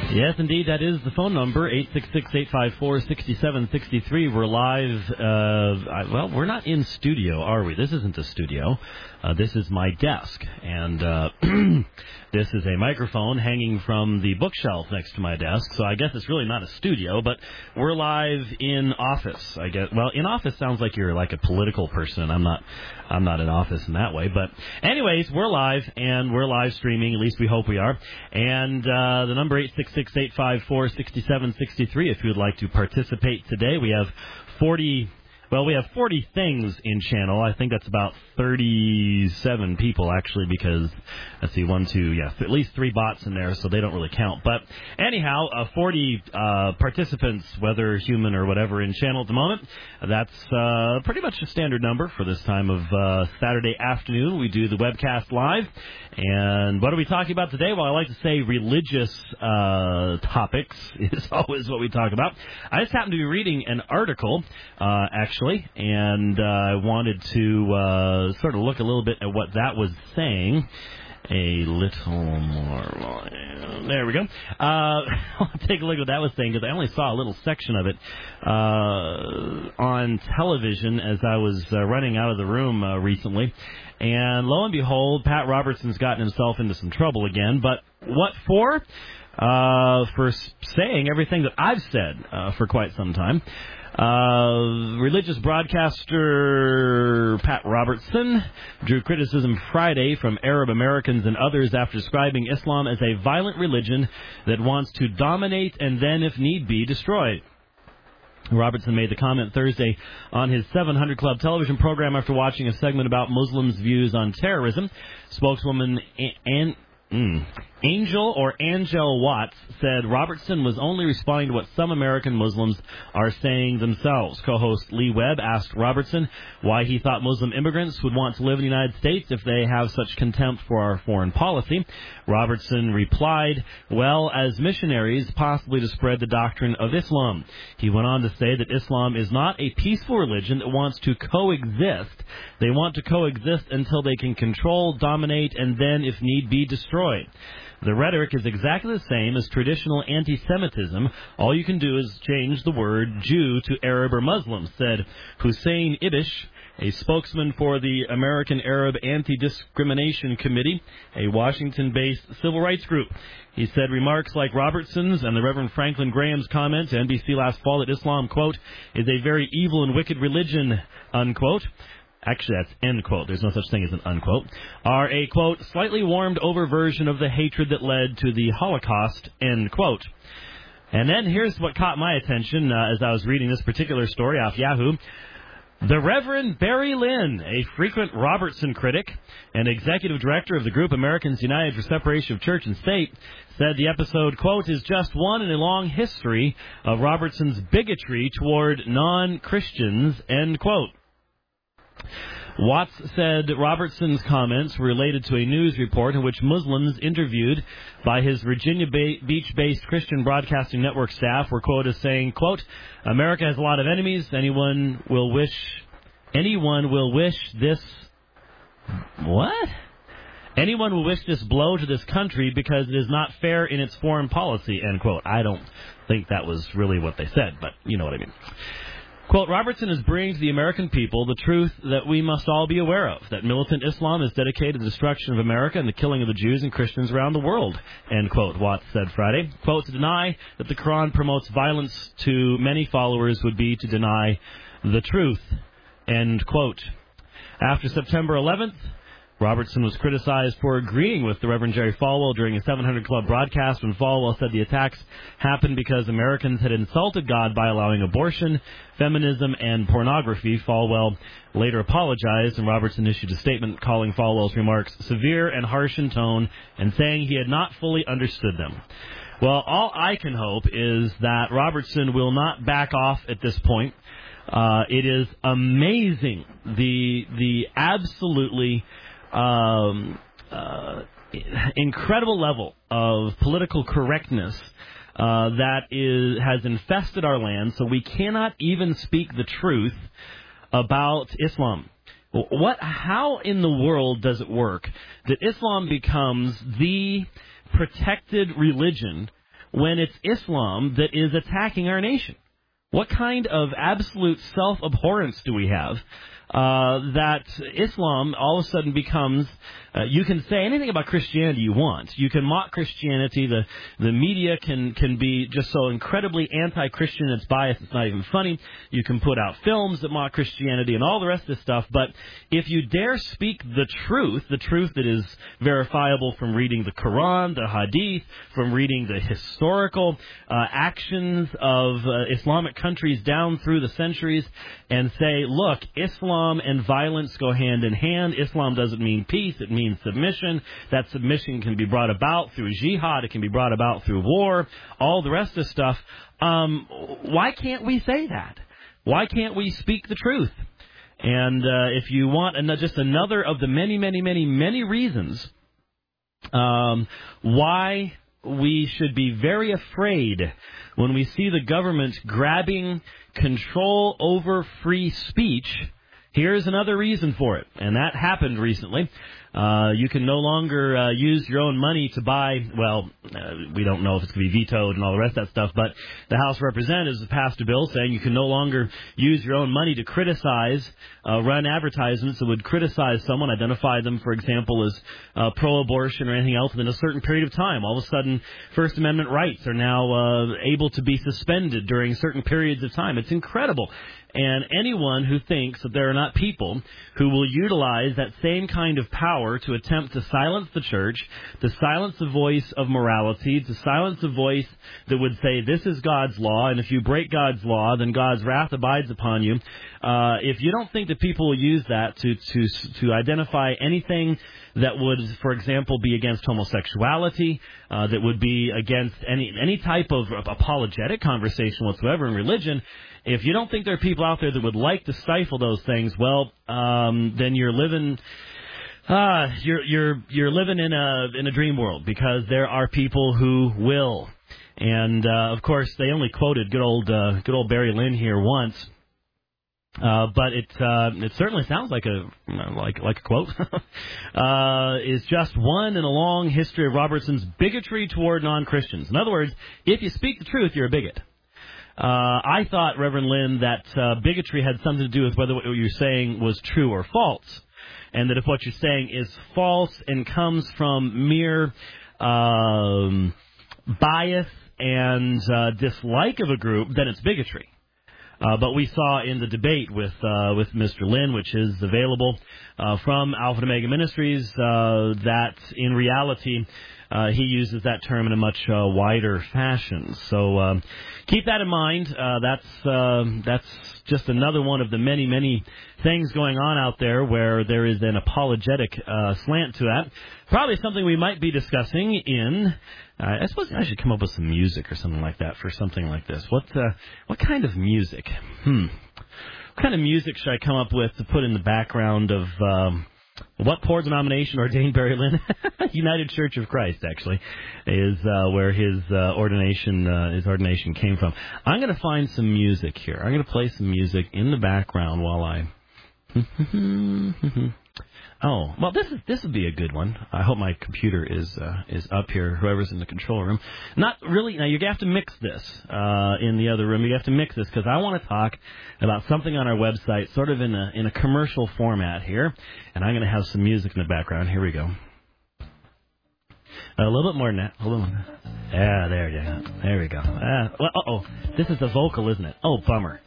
Yes, indeed, that is the phone number, 866-854-6763. We're live. Well, we're not in studio, are we? This isn't a studio. This is my desk, and this is a microphone hanging from the bookshelf next to my desk, so I guess it's really not a studio, but we're live in office, I guess. Well, in office sounds like you're like a political person. I'm not in office in that way, but anyways, we're live, and we're live streaming, at least we hope we are, and the number 866-854-6763 if you would like to participate today. We have 40 things in channel. I think that's about 37 people, actually, because, let's see, at least 3 bots in there, so they don't really count. But anyhow, 40 participants, whether human or whatever, in channel at the moment. That's pretty much a standard number for this time of Saturday afternoon. We do the webcast live. And what are we talking about today? Well, I like to say religious topics is always what we talk about. I just happened to be reading an article, actually, and I wanted to sort of look a little bit at what that was saying. A little more. There we go. I'll take a look at what that was saying, because I only saw a little section of it on television as I was running out of the room recently. And lo and behold, Pat Robertson's gotten himself into some trouble again. But what for? For saying everything that I've said for quite some time. Religious broadcaster Pat Robertson drew criticism Friday from Arab Americans and others after describing Islam as a violent religion that wants to dominate and then, if need be, destroy. Robertson made the comment Thursday on his 700 Club television program after watching a segment about Muslims' views on terrorism. Spokeswoman Angel Watts said Robertson was only responding to what some American Muslims are saying themselves. Co-host Lee Webb asked Robertson why he thought Muslim immigrants would want to live in the United States if they have such contempt for our foreign policy. Robertson replied, well, as missionaries, possibly to spread the doctrine of Islam. He went on to say that Islam is not a peaceful religion that wants to coexist. They want to coexist until they can control, dominate, and then, if need be, destroy. The rhetoric is exactly the same as traditional anti-Semitism. All you can do is change the word Jew to Arab or Muslim, said Hussein Ibish, a spokesman for the American Arab Anti-Discrimination Committee, a Washington-based civil rights group. He said remarks like Robertson's and the Reverend Franklin Graham's comment to NBC last fall that Islam, quote, is a very evil and wicked religion, unquote. Actually, that's end quote. There's no such thing as an unquote. Are a, quote, slightly warmed over version of the hatred that led to the Holocaust, end quote. And then here's what caught my attention as I was reading this particular story off Yahoo. The Reverend Barry Lynn, a frequent Robertson critic and executive director of the group Americans United for Separation of Church and State, said the episode, quote, is just one in a long history of Robertson's bigotry toward non-Christians, end quote. Watts said Robertson's comments were related to a news report in which Muslims interviewed by his Virginia Beach-based Christian Broadcasting Network staff were quoted as saying, quote, America has a lot of enemies. Anyone will wish this... What? Anyone will wish this blow to this country because it is not fair in its foreign policy, end quote. I don't think that was really what they said, but you know what I mean. Quote, Robertson is bringing to the American people the truth that we must all be aware of, that militant Islam is dedicated to the destruction of America and the killing of the Jews and Christians around the world, end quote, Watts said Friday. Quote, to deny that the Quran promotes violence to many followers would be to deny the truth, end quote. After September 11th, Robertson was criticized for agreeing with the Reverend Jerry Falwell during a 700 Club broadcast when Falwell said the attacks happened because Americans had insulted God by allowing abortion, feminism, and pornography. Falwell later apologized, and Robertson issued a statement calling Falwell's remarks severe and harsh in tone and saying he had not fully understood them. Well, all I can hope is that Robertson will not back off at this point. It is amazing, the absolutely... incredible level of political correctness that has infested our land, so we cannot even speak the truth about Islam. How in the world does it work that Islam becomes the protected religion when it's Islam that is attacking our nation? What kind of absolute self-abhorrence do we have that Islam all of a sudden becomes, you can say anything about Christianity you want. You can mock Christianity. The media can be just so incredibly anti-Christian, it's biased, it's not even funny. You can put out films that mock Christianity and all the rest of this stuff. But if you dare speak the truth that is verifiable from reading the Quran, the Hadith, from reading the historical actions of Islamic countries down through the centuries, and say, look, Islam and violence go hand in hand. Islam doesn't mean peace, it means submission. That submission can be brought about through jihad, it can be brought about through war, all the rest of the stuff. Why can't we say that? Why can't we speak the truth? And if you want just another of the many, many, many, many reasons why we should be very afraid when we see the government grabbing control over free speech, here's another reason for it, and that happened recently. You can no longer use your own money to buy, we don't know if it's going to be vetoed and all the rest of that stuff, but the House of Representatives has passed a bill saying you can no longer use your own money to criticize, run advertisements that would criticize someone, identify them, for example, as pro-abortion or anything else within a certain period of time. All of a sudden, First Amendment rights are now able to be suspended during certain periods of time. It's incredible. And anyone who thinks that there are not people who will utilize that same kind of power to attempt to silence the church, to silence the voice of morality, to silence the voice that would say this is God's law, and if you break God's law, then God's wrath abides upon you. If you don't think that people will use that to identify anything that would, for example, be against homosexuality, that would be against any type of apologetic conversation whatsoever in religion, if you don't think there are people out there that would like to stifle those things, then you're living you're living in a dream world, because there are people who will. And of course, they only quoted good old Barry Lynn here once. But it certainly sounds like a quote. Is just one in a long history of Robertson's bigotry toward non-Christians. In other words, if you speak the truth, you're a bigot. I thought, Reverend Lynn, that bigotry had something to do with whether what you're saying was true or false, and that if what you're saying is false and comes from mere bias and dislike of a group, then it's bigotry. But we saw in the debate with Mr. Lynn, which is available from Alpha and Omega Ministries, that in reality he uses that term in a much wider fashion. So keep that in mind. That's just another one of the many, many things going on out there where there is an apologetic slant to that. Probably something we might be discussing in. I suppose I should come up with some music or something like that for something like this. What kind of music? What kind of music should I come up with to put in the background of what poor denomination ordained Barry Lynn? United Church of Christ, actually, is where his ordination came from. I'm going to find some music here. I'm going to play some music in the background while I. Oh, well, this would be a good one. I hope my computer is up here, whoever's in the control room. Not really. Now, you have to mix this in the other room. You have to mix this because I want to talk about something on our website, sort of in a commercial format here. And I'm going to have some music in the background. Here we go. A little bit more than that. Hold on. Yeah, there we go. This is the vocal, isn't it? Oh, bummer.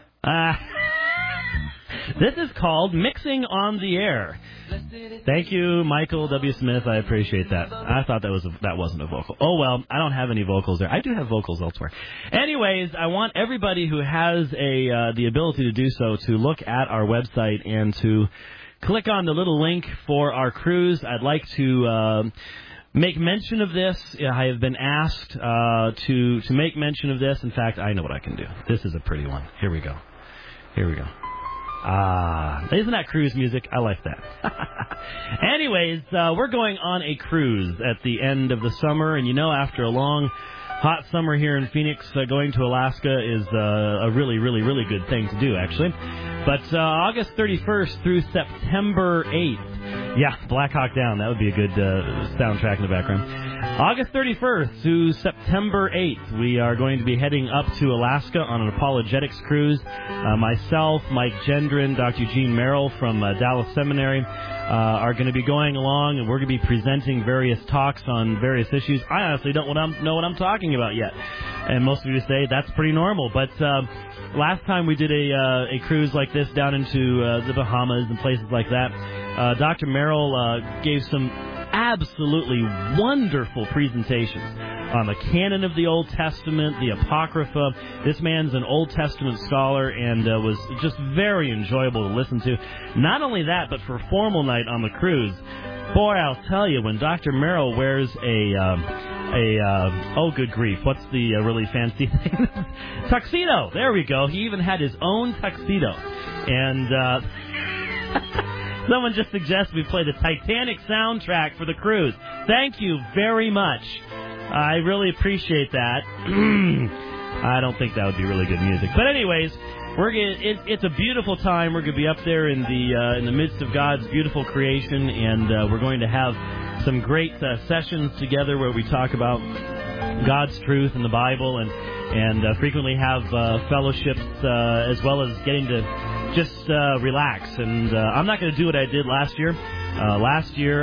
This is called Mixing on the Air. Thank you, Michael W. Smith. I appreciate that. I thought that wasn't a vocal. Oh, well, I don't have any vocals there. I do have vocals elsewhere. Anyways, I want everybody who has the ability to do so to look at our website and to click on the little link for our cruise. I'd like to make mention of this. I have been asked to make mention of this. In fact, I know what I can do. This is a pretty one. Here we go. Isn't that cruise music? I like that. Anyways, we're going on a cruise at the end of the summer, and after a long, hot summer here in Phoenix, going to Alaska is a really, really, really good thing to do, actually. But August 31st through September 8th, Yeah, Black Hawk Down. That would be a good soundtrack in the background. August 31st to September 8th, we are going to be heading up to Alaska on an apologetics cruise. Myself, Mike Gendron, Dr. Eugene Merrill from Dallas Seminary are going to be going along, and we're going to be presenting various talks on various issues. I honestly don't know what I'm talking about yet. And most of you say that's pretty normal. But last time we did a cruise like this down into the Bahamas and places like that, Dr. Merrill gave some absolutely wonderful presentations on the canon of the Old Testament, the Apocrypha. This man's an Old Testament scholar and was just very enjoyable to listen to. Not only that, but for formal night on the cruise, boy, I'll tell you, when Dr. Merrill wears oh, good grief, what's the really fancy thing? Tuxedo. There we go. He even had his own tuxedo. And someone just suggests we play the Titanic soundtrack for the cruise. Thank you very much. I really appreciate that. I don't think that would be really good music. But anyways, it's a beautiful time. We're going to be up there in the midst of God's beautiful creation, and we're going to have some great sessions together where we talk about God's truth in the Bible and frequently have fellowships as well as getting to just relax. And I'm not going to do what I did last year. Last year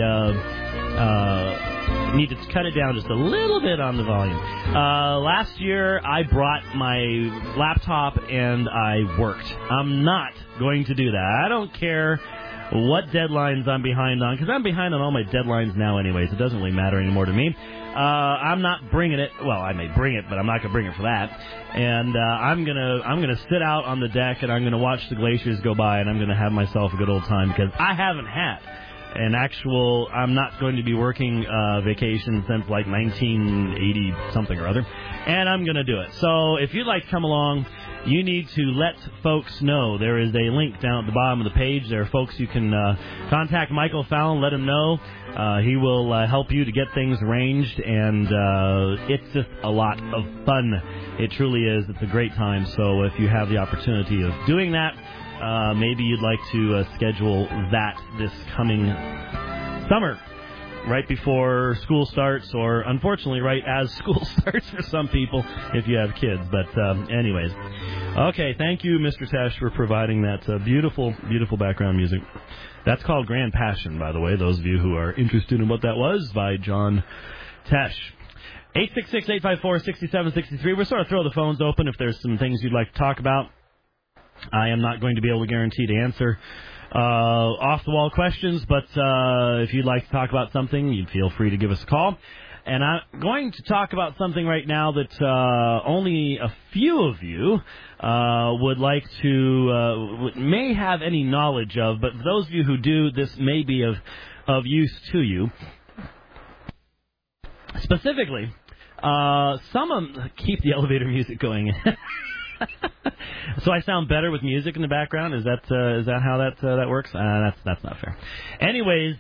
I needed to cut it down just a little bit on the volume. Last year I brought my laptop and I worked. I'm not going to do that. I don't care what deadlines I'm behind on, because I'm behind on all my deadlines now anyways. It doesn't really matter anymore to me. I'm not bringing it. Well, I may bring it, but I'm not going to bring it for that. And I'm gonna sit out on the deck and I'm gonna watch the glaciers go by, and I'm gonna have myself a good old time, because I haven't had an actual. I'm not going to be working vacation since like 1980 something or other, and I'm gonna do it. So if you'd like to come along, you need to let folks know. There is a link down at the bottom of the page. There are folks you can contact Michael Fallon, let him know. He will help you to get things arranged, and it's just a lot of fun. It truly is. It's a great time. So if you have the opportunity of doing that, maybe you'd like to schedule that this coming summer, right before school starts, or unfortunately right as school starts for some people if you have kids. But anyways, okay, thank you, Mr. Tesh, for providing that beautiful, beautiful background music. That's called Grand Passion, by the way, those of you who are interested in what that was, by John Tesh. 866-854-6763. We're sort of throw the phones open if there's some things you'd like to talk about. I am not going to be able to guarantee to answer off-the-wall questions, but if you'd like to talk about something, you'd feel free to give us a call. And I'm going to talk about something right now that only a few of you would like to, may have any knowledge of, but for those of you who do, this may be of use to you. Specifically, keep the elevator music going. So I sound better with music in the background? Is that how that works? That's not fair. Anyways,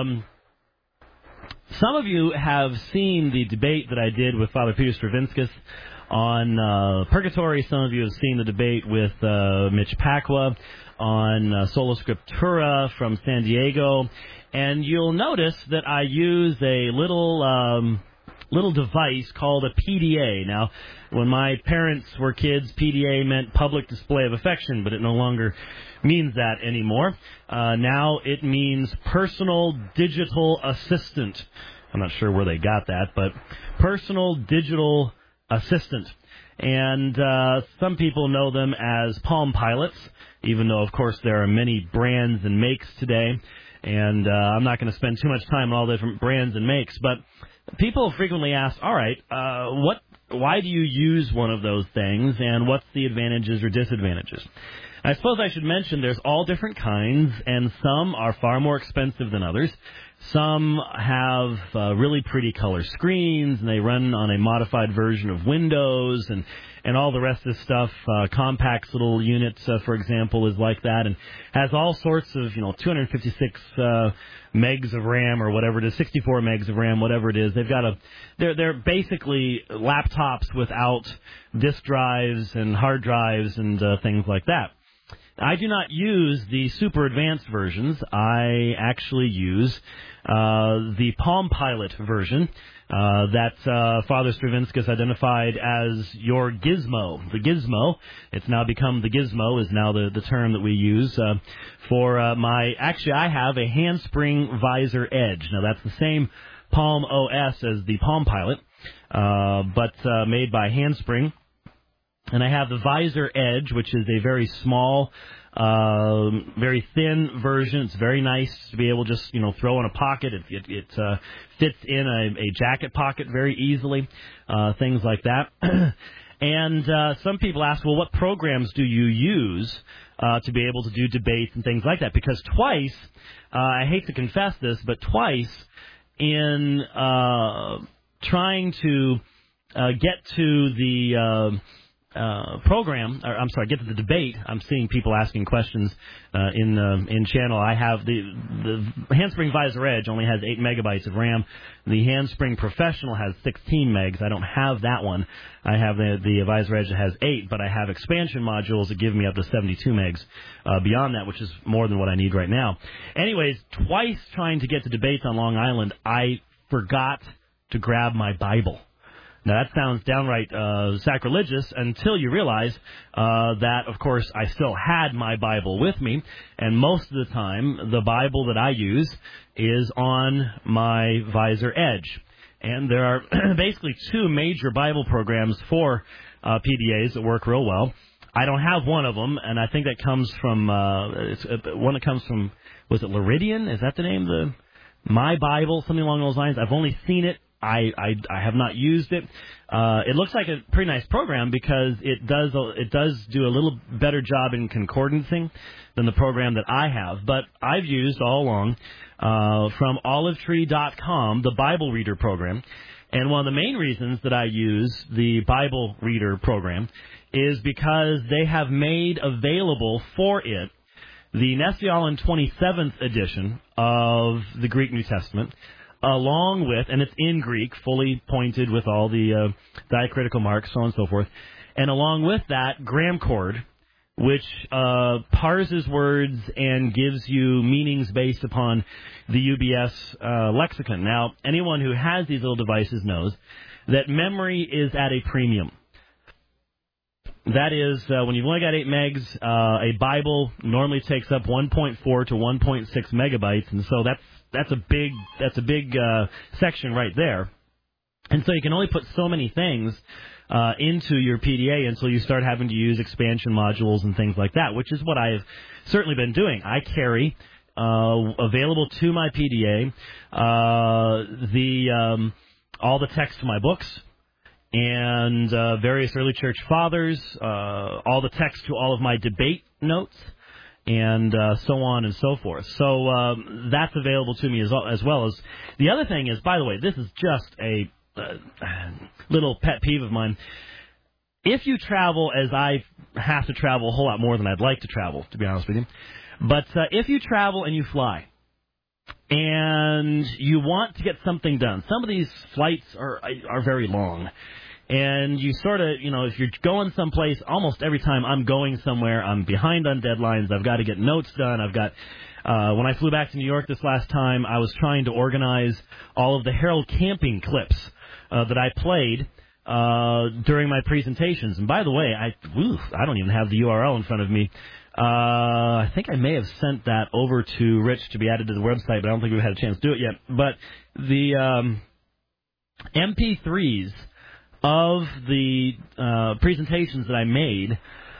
some of you have seen the debate that I did with Father Peter Stravinskas on Purgatory. Some of you have seen the debate with Mitch Pacwa on Sola Scriptura from San Diego. And you'll notice that I use a little device called a PDA. Now, when my parents were kids, PDA meant public display of affection, but it no longer means that anymore. Now it means personal digital assistant. I'm not sure where they got that, but personal digital assistant. And some people know them as Palm Pilots, even though, of course, there are many brands and makes today. And I'm not going to spend too much time on all the different brands and makes, but people frequently ask, all right, why do you use one of those things, and what's the advantages or disadvantages? I suppose I should mention there's all different kinds, and some are far more expensive than others. Some have really pretty color screens, and they run on a modified version of Windows, and all the rest of the stuff. Compact's little unit, for example, is like that, and has all sorts of, 256 megs of RAM or whatever it is, 64 megs of RAM, whatever it is. They've got they're basically laptops without disk drives and hard drives and things like that. I do not use the super advanced versions. I actually use the Palm Pilot version that Father Stravinskas identified as your gizmo. The gizmo, it's now become the gizmo, is now the term that we use for actually I have a handspring visor edge. Now that's the same Palm OS as the Palm Pilot, but made by Handspring. And I have the Visor Edge, which is a very small, very thin version. It's very nice to be able to just, throw in a pocket. It fits in a jacket pocket very easily, things like that. And some people ask, well, what programs do you use to be able to do debates and things like that? Because twice, I hate to confess this, but twice in trying to get to the get to the debate. I'm seeing people asking questions in channel. I have the Handspring Visor Edge only has 8 megabytes of RAM. The Handspring Professional has 16 megs. I don't have that one. I have the Visor Edge that has 8, but I have expansion modules that give me up to 72 megs beyond that, which is more than what I need right now. Anyways, twice trying to get to debates on Long Island, I forgot to grab my Bible. Now, that sounds downright sacrilegious until you realize that, of course, I still had my Bible with me, and most of the time, the Bible that I use is on my Visor Edge. And there are basically 2 major Bible programs for PDAs that work real well. I don't have one of them, and I think that comes from, one that comes from, was it Luridian? Is that the name? My Bible, something along those lines. I've only seen it. I have not used it. It looks like a pretty nice program because it does do a little better job in concordancing than the program that I have. But I've used all along from olivetree.com the Bible Reader program. And one of the main reasons that I use the Bible Reader program is because they have made available for it the Nestle-Aland 27th edition of the Greek New Testament, along with, and it's in Greek, fully pointed with all the diacritical marks, so on and so forth, and along with that, Graham Chord, which parses words and gives you meanings based upon the UBS lexicon. Now, anyone who has these little devices knows that memory is at a premium. That is, when you've only got 8 megs, a Bible normally takes up 1.4 to 1.6 megabytes, and so that's a big section right there. And so you can only put so many things into your PDA until you start having to use expansion modules and things like that, which is what I've certainly been doing. I carry available to my PDA all the text to my books and various early church fathers, all the text to all of my debate notes, and so on and so forth. So that's available to me as well as the other thing is, by the way, this is just a little pet peeve of mine. If you travel, as I have to travel a whole lot more than I'd like to travel, to be honest with you, but if you travel and you fly and you want to get something done, some of these flights are very long. And you sort of, if you're going someplace, almost every time I'm going somewhere, I'm behind on deadlines. I've got to get notes done. I've got, when I flew back to New York this last time, I was trying to organize all of the Harold Camping clips that I played during my presentations. And by the way, I don't even have the URL in front of me. I think I may have sent that over to Rich to be added to the website, but I don't think we've had a chance to do it yet. But the MP3s of the presentations that I made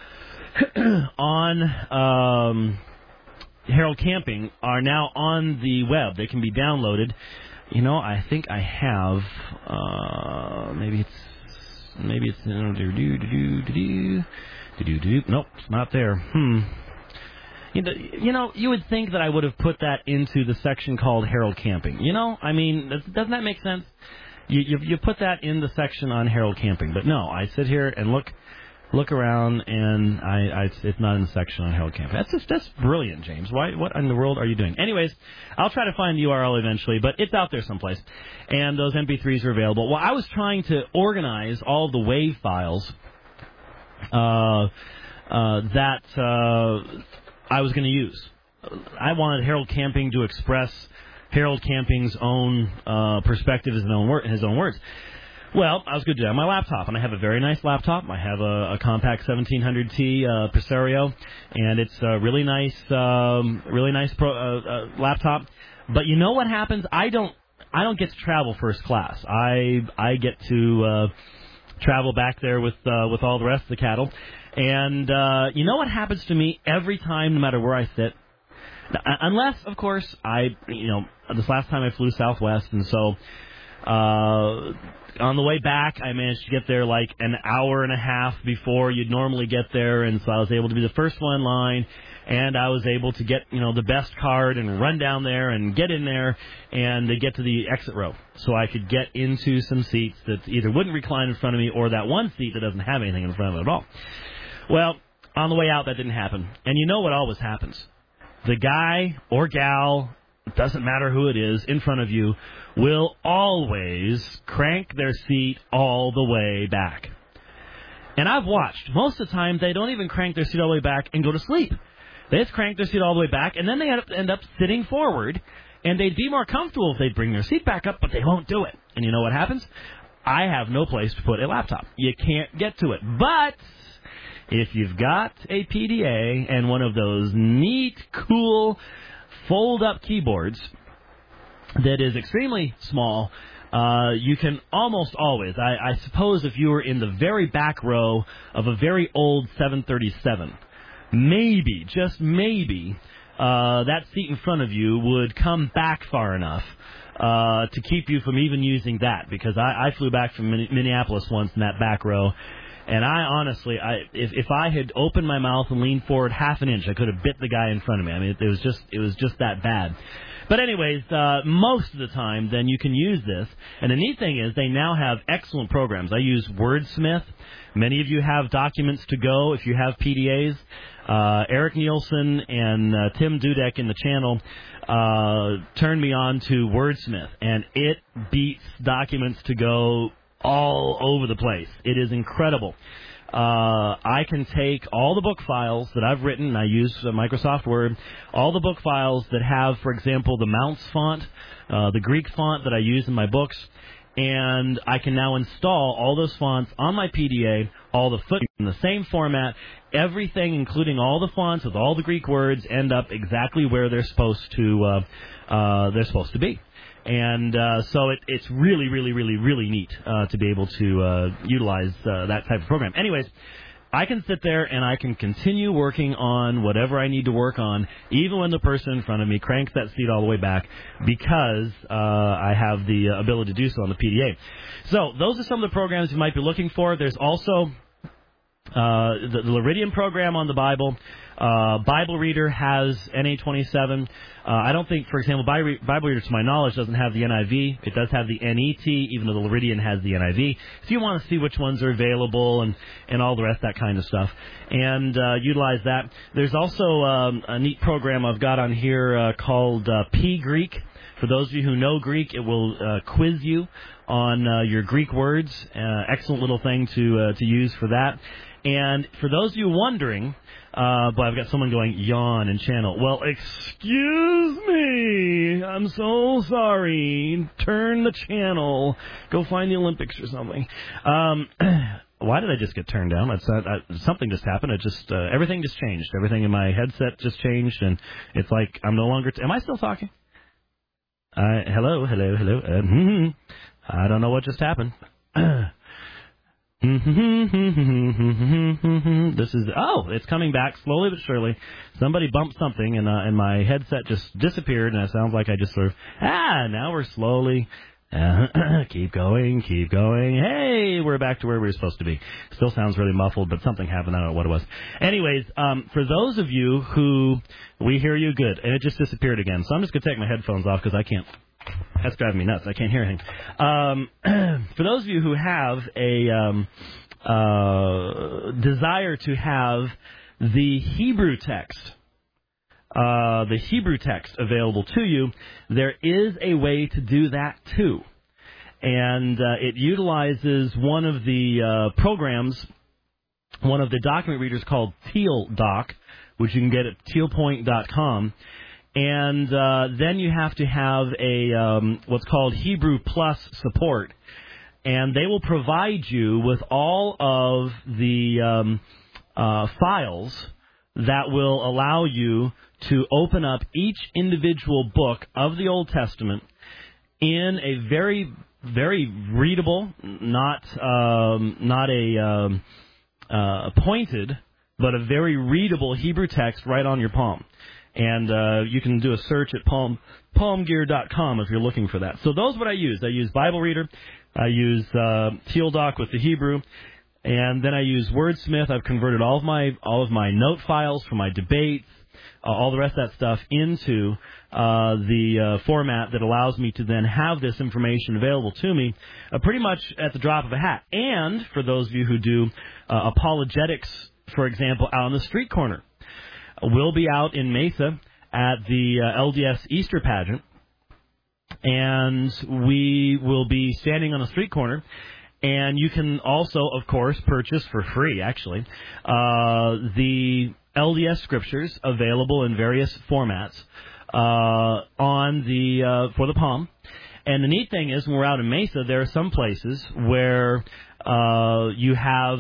on Harold Camping are now on the web. They can be downloaded. I think I have. Maybe it's. Nope, it's not there. You would think that I would have put that into the section called Harold Camping. Doesn't that make sense? You put that in the section on Harold Camping, but no, I sit here and look around, and it's not in the section on Harold Camping. That's brilliant, James. What in the world are you doing? Anyways, I'll try to find the URL eventually, but it's out there someplace, and those MP3s are available. Well, I was trying to organize all the WAV files that I was going to use. I wanted Harold Camping to express Harold Camping's own perspective, his own words. Well, I was going to do that on my laptop, and I have a very nice laptop. I have a compact 1700T Presario, and it's a really nice laptop. But you know what happens? I don't get to travel first class. I get to travel back there with all the rest of the cattle, and you know what happens to me every time, no matter where I sit. Unless, of course, this last time I flew Southwest, and so on the way back, I managed to get there like an hour and a half before you'd normally get there, and so I was able to be the first one in line, and I was able to get, the best card and run down there and get in there and get to the exit row so I could get into some seats that either wouldn't recline in front of me or that one seat that doesn't have anything in front of it at all. Well, on the way out, that didn't happen. And you know what always happens? The guy or gal, it doesn't matter who it is, in front of you will always crank their seat all the way back. And I've watched. Most of the time, they don't even crank their seat all the way back and go to sleep. They just crank their seat all the way back, and then they end up sitting forward, and they'd be more comfortable if they'd bring their seat back up, but they won't do it. And you know what happens? I have no place to put a laptop. You can't get to it. But if you've got a PDA and one of those neat, cool, fold-up keyboards that is extremely small, you can almost always, I suppose if you were in the very back row of a very old 737, maybe, just maybe, that seat in front of you would come back far enough to keep you from even using that, because I flew back from Minneapolis once in that back row, and I honestly, if I had opened my mouth and leaned forward half an inch, I could have bit the guy in front of me. I mean, it was just that bad. But anyways, most of the time, then you can use this. And the neat thing is they now have excellent programs. I use Wordsmith. Many of you have Documents to Go if you have PDAs. Eric Nielsen and Tim Dudek in the channel turned me on to Wordsmith, and it beats Documents to Go all over the place. It is incredible. I can take all the book files that I've written, I use Microsoft Word, all the book files that have, for example, the Mounts font, the Greek font that I use in my books, and I can now install all those fonts on my PDA, all the footnotes in the same format, everything, including all the fonts with all the Greek words, end up exactly where they're supposed to be. And so it's really, really, really, really neat to be able to utilize that type of program. Anyways, I can sit there and I can continue working on whatever I need to work on, even when the person in front of me cranks that seat all the way back, because I have the ability to do so on the PDA. So those are some of the programs you might be looking for. There's also the Laridian program on the Bible. Bible Reader has NA27. I don't think, for example, Bible Reader, to my knowledge, doesn't have the NIV. It does have the NET, even though the Laridian has the NIV. If you want to see which ones are available and all the rest, that kind of stuff, and utilize that. There's also a neat program I've got on here called P Greek. For those of you who know Greek, it will quiz you on your Greek words. Excellent little thing to use for that. And for those of you wondering, but I've got someone going, yawn and channel. Well, excuse me. I'm so sorry. Turn the channel. Go find the Olympics or something. Why did I just get turned down? Something just happened. Everything just changed. Everything in my headset just changed, and it's like I'm no longer... am I still talking? Hello. I don't know what just happened. It's coming back slowly but surely. Somebody bumped something, and my headset just disappeared, and it sounds like I just sort of, now we're slowly, keep going. Hey, we're back to where we were supposed to be. Still sounds really muffled, but something happened. I don't know what it was. Anyways, for those of you who, we hear you good, and it just disappeared again, so I'm just going to take my headphones off because I can't. That's driving me nuts. I can't hear anything. For those of you who have a desire to have the Hebrew text available to you, there is a way to do that too. And it utilizes one of the programs one of the document readers called TealDoc, which you can get at tealpoint.com. And then you have to have a what's called Hebrew Plus support. And they will provide you with all of the files that will allow you to open up each individual book of the Old Testament in a very, very readable, not a pointed, but a very readable Hebrew text right on your palm. And you can do a search at palmgear.com if you're looking for that. So those are what I use. I use Bible Reader. I use TealDoc with the Hebrew. And then I use Wordsmith. I've converted all of my note files from my debates, all the rest of that stuff into the format that allows me to then have this information available to me pretty much at the drop of a hat. And for those of you who do apologetics, for example, out on the street corner, we'll be out in Mesa at the LDS Easter pageant, and we will be standing on a street corner. And you can also, of course, purchase for free, actually, the LDS scriptures available in various formats for the Palm. And the neat thing is, when we're out in Mesa, there are some places where you have,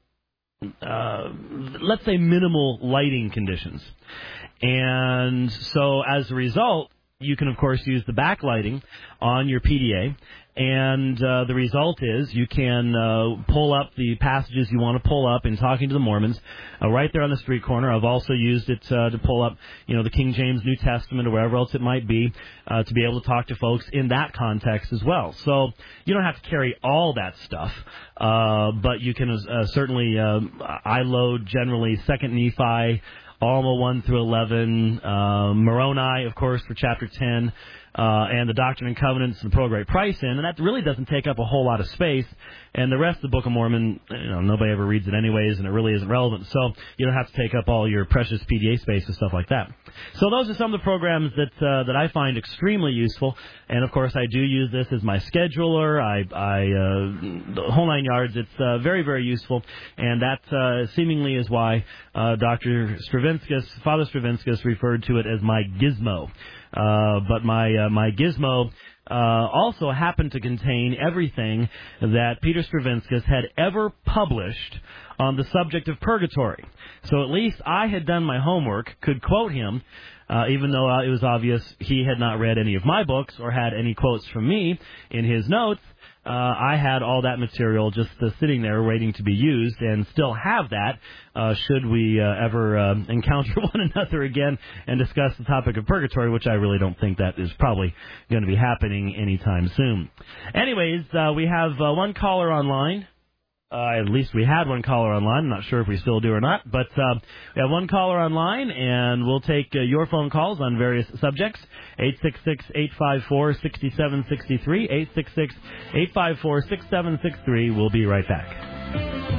let's say, minimal lighting conditions. And so, as a result, you can, of course, use the backlighting on your PDA. And the result is you can pull up the passages you want to pull up in Talking to the Mormons right there on the street corner. I've also used it to pull up, the King James New Testament or wherever else it might be to be able to talk to folks in that context as well. So you don't have to carry all that stuff, but you can certainly, I load generally 2nd Nephi, Alma 1 through 11, Moroni, of course, for chapter 10, and the Doctrine and Covenants and the Pearl of Great Price in, and that really doesn't take up a whole lot of space. And the rest of the Book of Mormon, nobody ever reads it anyways, and it really isn't relevant. So you don't have to take up all your precious PDA space and stuff like that. So those are some of the programs that I find extremely useful. And of course, I do use this as my scheduler. The whole 9 yards. It's very, very useful, and that seemingly is why Father Stravinskas referred to it as my gizmo. But my gizmo also happened to contain everything that Peter Stravinskas had ever published on the subject of purgatory. So at least I had done my homework, could quote him, even though it was obvious he had not read any of my books or had any quotes from me in his notes. I had all that material just sitting there waiting to be used, and still have that should we ever encounter one another again and discuss the topic of purgatory, which I really don't think that is probably going to be happening anytime soon. Anyways, we have one caller online. At least we had one caller online. I'm not sure if we still do or not, but we have one caller online, and we'll take your phone calls on various subjects. 866-854-6763, 866-854-6763. We'll be right back.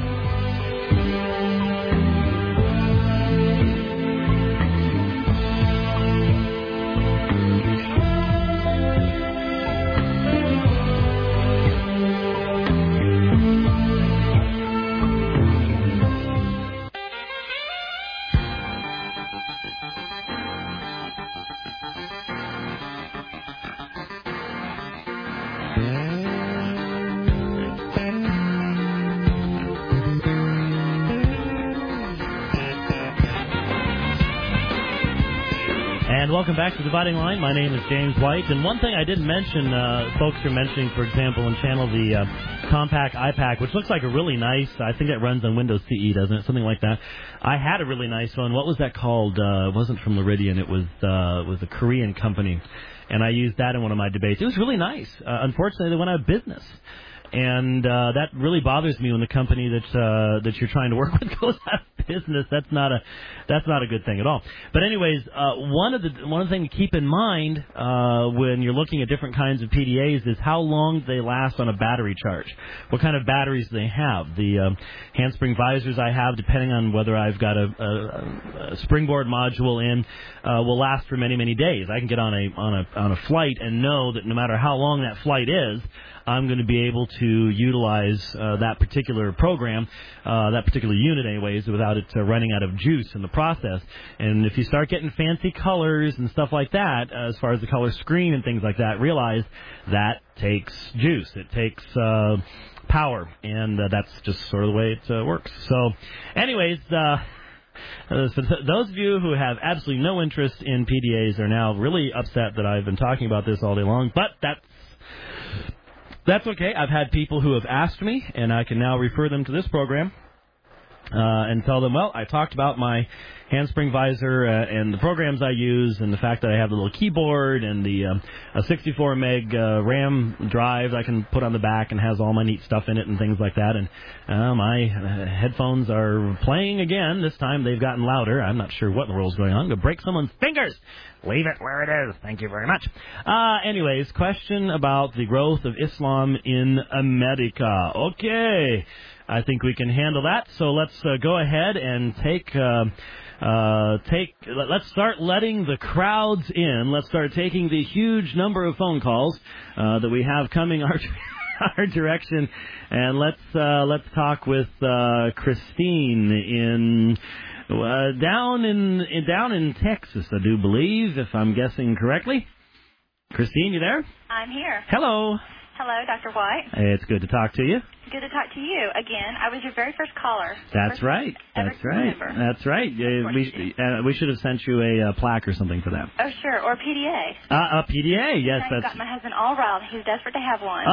Welcome back to Dividing Line. My name is James White, and one thing I didn't mention, folks are mentioning, for example, in channel the Compact iPack, which looks like a really nice, I think that runs on Windows CE, doesn't it? Something like that. I had a really nice one. What was that called? It wasn't from Meridian. It was a Korean company, and I used that in one of my debates. It was really nice. Unfortunately, they went out of business. And that really bothers me when the company that you're trying to work with goes out of business. That's not a good thing at all. But anyways, one of the things to keep in mind when you're looking at different kinds of PDAs is how long they last on a battery charge. What kind of batteries they have. The handspring visors I have, depending on whether I've got a springboard module in, will last for many, many days. I can get on a flight and know that no matter how long that flight is, I'm going to be able to utilize that particular program, that particular unit anyways, without it running out of juice in the process. And if you start getting fancy colors and stuff like that, as far as the color screen and things like that, realize that takes juice. It takes power, and that's just sort of the way it works. So, anyways, for those of you who have absolutely no interest in PDAs are now really upset that I've been talking about this all day long, but that's okay. I've had people who have asked me, and I can now refer them to this program and tell them, well, I talked about my handspring visor and the programs I use and the fact that I have the little keyboard and the a 64 meg RAM drive I can put on the back and has all my neat stuff in it and things like that. And my headphones are playing again. This time they've gotten louder. I'm not sure what in the world's going on. I'm going to break someone's fingers. Leave it where it is. Thank you very much. Anyways, question about the growth of Islam in America. Okay. I think we can handle that. So let's go ahead and let's start letting the crowds in. Let's start taking the huge number of phone calls that we have coming our direction, and let's talk with Christine down in Texas, I do believe, if I'm guessing correctly. Christine, you there? I'm here. Hello. Hello, Dr. White. It's good to talk to you. Good to talk to you again. I was your very first caller. That's right. That's right. That's right. We should have sent you a plaque or something for that. Oh, sure. Or PDA. A PDA, yes. Now you've got my husband all riled. He's desperate to have one.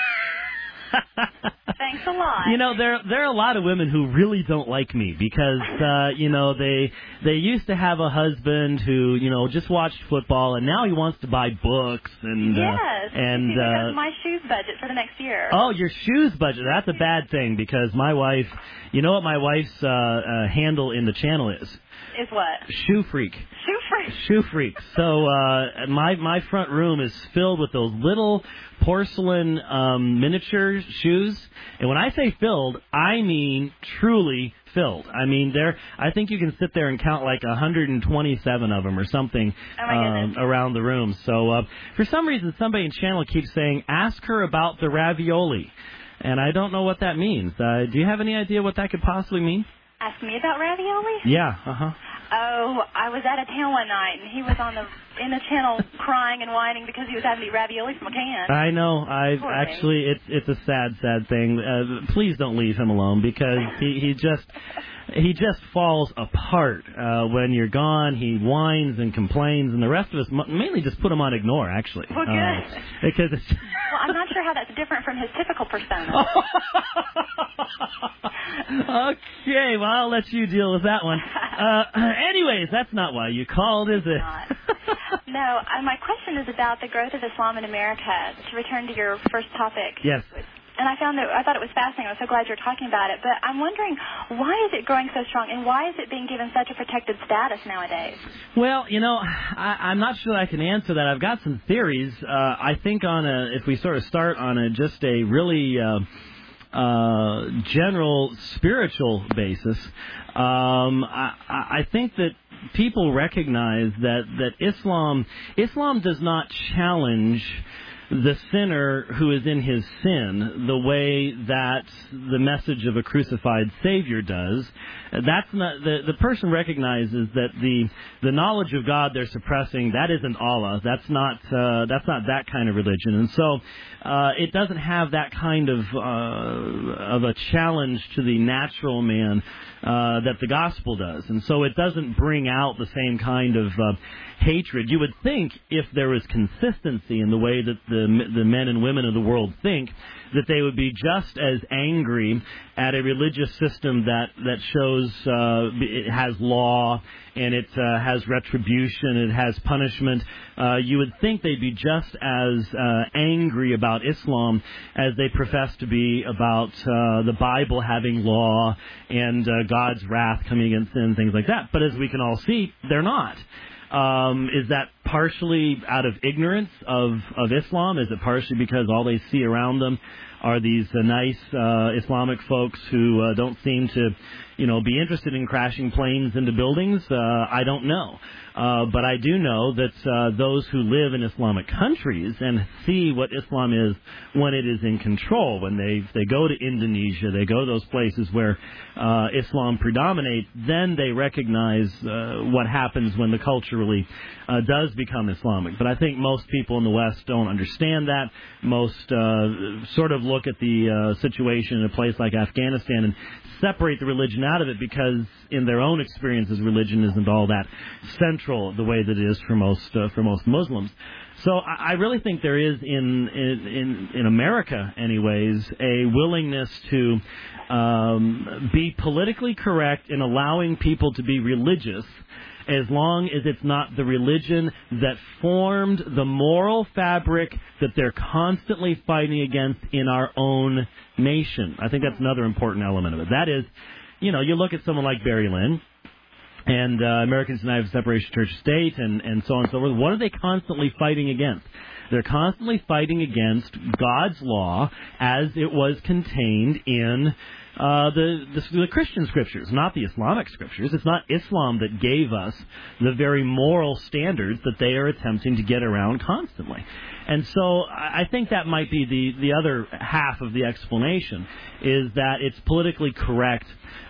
Thanks a lot. You know, there are a lot of women who really don't like me because they used to have a husband who just watched football, and now he wants to buy books and and my shoes budget for the next year. Oh, your shoes budget. That's a bad thing because my wife, you know what my wife's handle in the channel is? Is what? Shoe freak. Shoe freak. Shoe freak. So my front room is filled with those little porcelain miniature shoes. And when I say filled, I mean truly filled. I mean, I think you can sit there and count like 127 of them or something around the room. So for some reason, somebody in channel keeps saying, ask her about the ravioli. And I don't know what that means. Do you have any idea what that could possibly mean? Ask me about ravioli? Yeah, uh-huh. Oh, I was out of town one night, and he was in the channel crying and whining because he was having to eat ravioli from a can. I know. It's a sad thing. Please don't leave him alone because he just falls apart when you're gone. He whines and complains, and the rest of us mainly just put him on ignore, actually. Well, good. Because it's... Well, I'm not sure how that's different from his typical persona. Okay, well, I'll let you deal with that one. Anyways, that's not why you called, is it? No, my question is about the growth of Islam in America, to return to your first topic. Yes. And I thought it was fascinating. I was so glad you were talking about it. But I'm wondering, why is it growing so strong, and why is it being given such a protected status nowadays? Well, I'm not sure I can answer that. I've got some theories. I think if we sort of start on just a really general spiritual basis, I think that people recognize that Islam does not challenge the sinner who is in his sin the way that the message of a crucified Savior does. That's not the person recognizes that the knowledge of God they're suppressing, that isn't Allah. That's not that kind of religion, and so it doesn't have that kind of a challenge to the natural man that the gospel does, and so it doesn't bring out the same kind of hatred. You would think if there was consistency in the way that the men and women of the world think, that they would be just as angry at a religious system that shows it has law and it has retribution, it has punishment. You would think they'd be just as angry about Islam as they profess to be about the Bible having law and God's wrath coming against sin and things like that. But as we can all see, they're not. Is that partially out of ignorance of Islam? Is it partially because all they see around them are these nice Islamic folks who don't seem to, be interested in crashing planes into buildings? I don't know. But I do know that those who live in Islamic countries and see what Islam is when it is in control, when they go to Indonesia, they go to those places where Islam predominates, then they recognize what happens when the culture really does become Islamic. But I think most people in the West don't understand that. Most sort of look at the situation in a place like Afghanistan and separate the religion out of it because in their own experiences religion isn't all that central the way that it is for most Muslims. So I really think there is in America, anyways, a willingness to be politically correct in allowing people to be religious, as long as it's not the religion that formed the moral fabric that they're constantly fighting against in our own nation. I think that's another important element of it. That is, you look at someone like Barry Lynn and Americans United for Separation of Church and State and so on and so forth. What are they constantly fighting against? They're constantly fighting against God's law as it was contained in the Christian scriptures, not the Islamic scriptures. It's not Islam that gave us the very moral standards that they are attempting to get around constantly. And so I think that might be the other half of the explanation, is that it's politically correct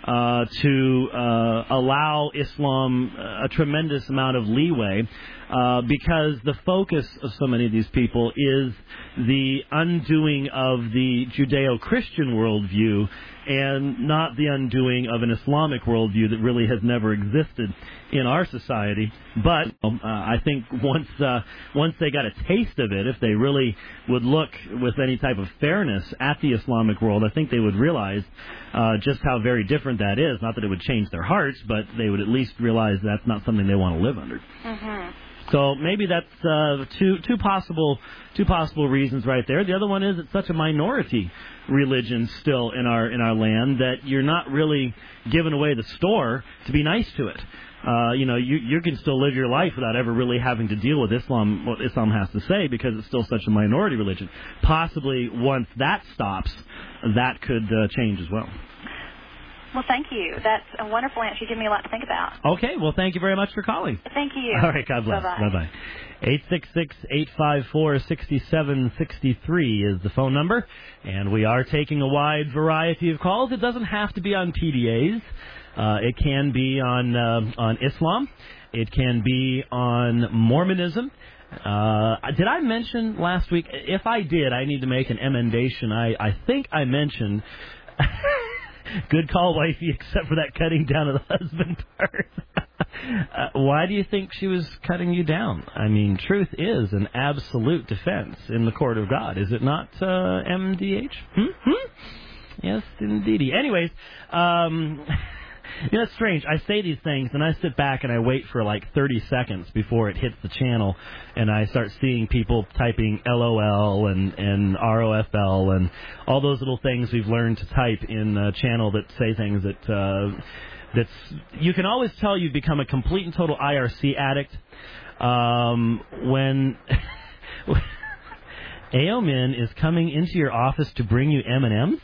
to allow Islam a tremendous amount of leeway because the focus of so many of these people is the undoing of the Judeo-Christian worldview and not the undoing of an Islamic worldview that really has never existed in our society. But I think once they got a taste of it, if they really would look with any type of fairness at the Islamic world, I think they would realize just how very different that is. Not that it would change their hearts, but they would at least realize that's not something they want to live under. Mm-hmm. So maybe that's two possible reasons right there. The other one is it's such a minority religion still in our land that you're not really giving away the store to be nice to it. You can still live your life without ever really having to deal with Islam, what Islam has to say, because it's still such a minority religion. Possibly once that stops, that could change as well. Well, thank you. That's a wonderful answer. You give me a lot to think about. Okay. Well, thank you very much for calling. Thank you. All right. God bless. Bye-bye. 866-854-6763 is the phone number, and we are taking a wide variety of calls. It doesn't have to be on PDAs. It can be on Islam. It can be on Mormonism. Did I mention last week? If I did, I need to make an emendation. I think I mentioned... Good call, wifey, except for that cutting down of the husband part. Why do you think she was cutting you down? I mean, truth is an absolute defense in the court of God. Is it not, MDH? Yes, indeedy. Anyways, it's strange. I say these things, and I sit back and I wait for like 30 seconds before it hits the channel, and I start seeing people typing LOL and ROFL and all those little things we've learned to type in a channel that say things that's you can always tell you've become a complete and total IRC addict when Aomin is coming into your office to bring you M&Ms.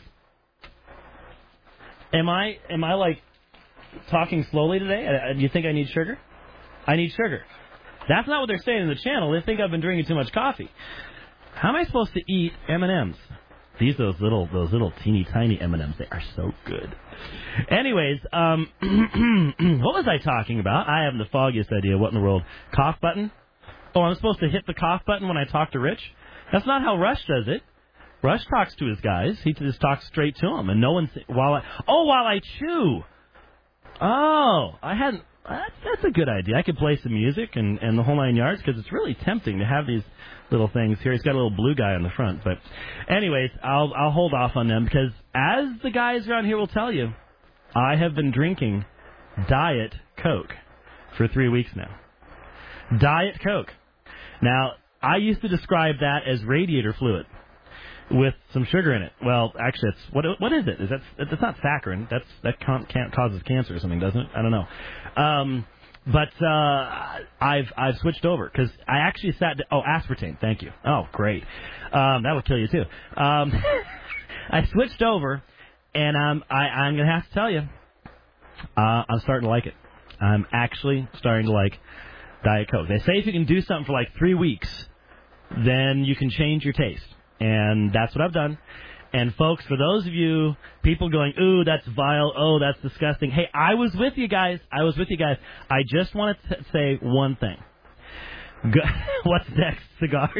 Am I like talking slowly today? Do you think I need sugar? I need sugar. That's not what they're saying in the channel. They think I've been drinking too much coffee. How am I supposed to eat M&Ms? Those little teeny tiny M&Ms. They are so good. Anyways, what was I talking about? I haven't the foggiest idea. What in the world? Cough button? Oh, I'm supposed to hit the cough button when I talk to Rich? That's not how Rush does it. Rush talks to his guys. He just talks straight to them, and no one while I chew. Oh, I hadn't. That's a good idea. I could play some music and the whole 9 yards, because it's really tempting to have these little things here. He's got a little blue guy on the front, but anyways, I'll hold off on them, because as the guys around here will tell you, I have been drinking Diet Coke for 3 weeks now. Diet Coke. Now, I used to describe that as radiator fluid with some sugar in it. Well, actually, it's what is it? It's not saccharin. That can't causes cancer or something, doesn't it? I don't know. But I've switched over, because I actually aspartame. Thank you. Oh, great. That would kill you too. I switched over, and I'm going to have to tell you, I'm starting to like it. I'm actually starting to like Diet Coke. They say if you can do something for like 3 weeks, then you can change your taste. And that's what I've done. And, folks, for those of you, people going, ooh, that's vile, oh, that's disgusting. Hey, I was with you guys. I just want to say one thing. What's next? Cigars?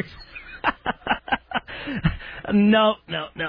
No. That's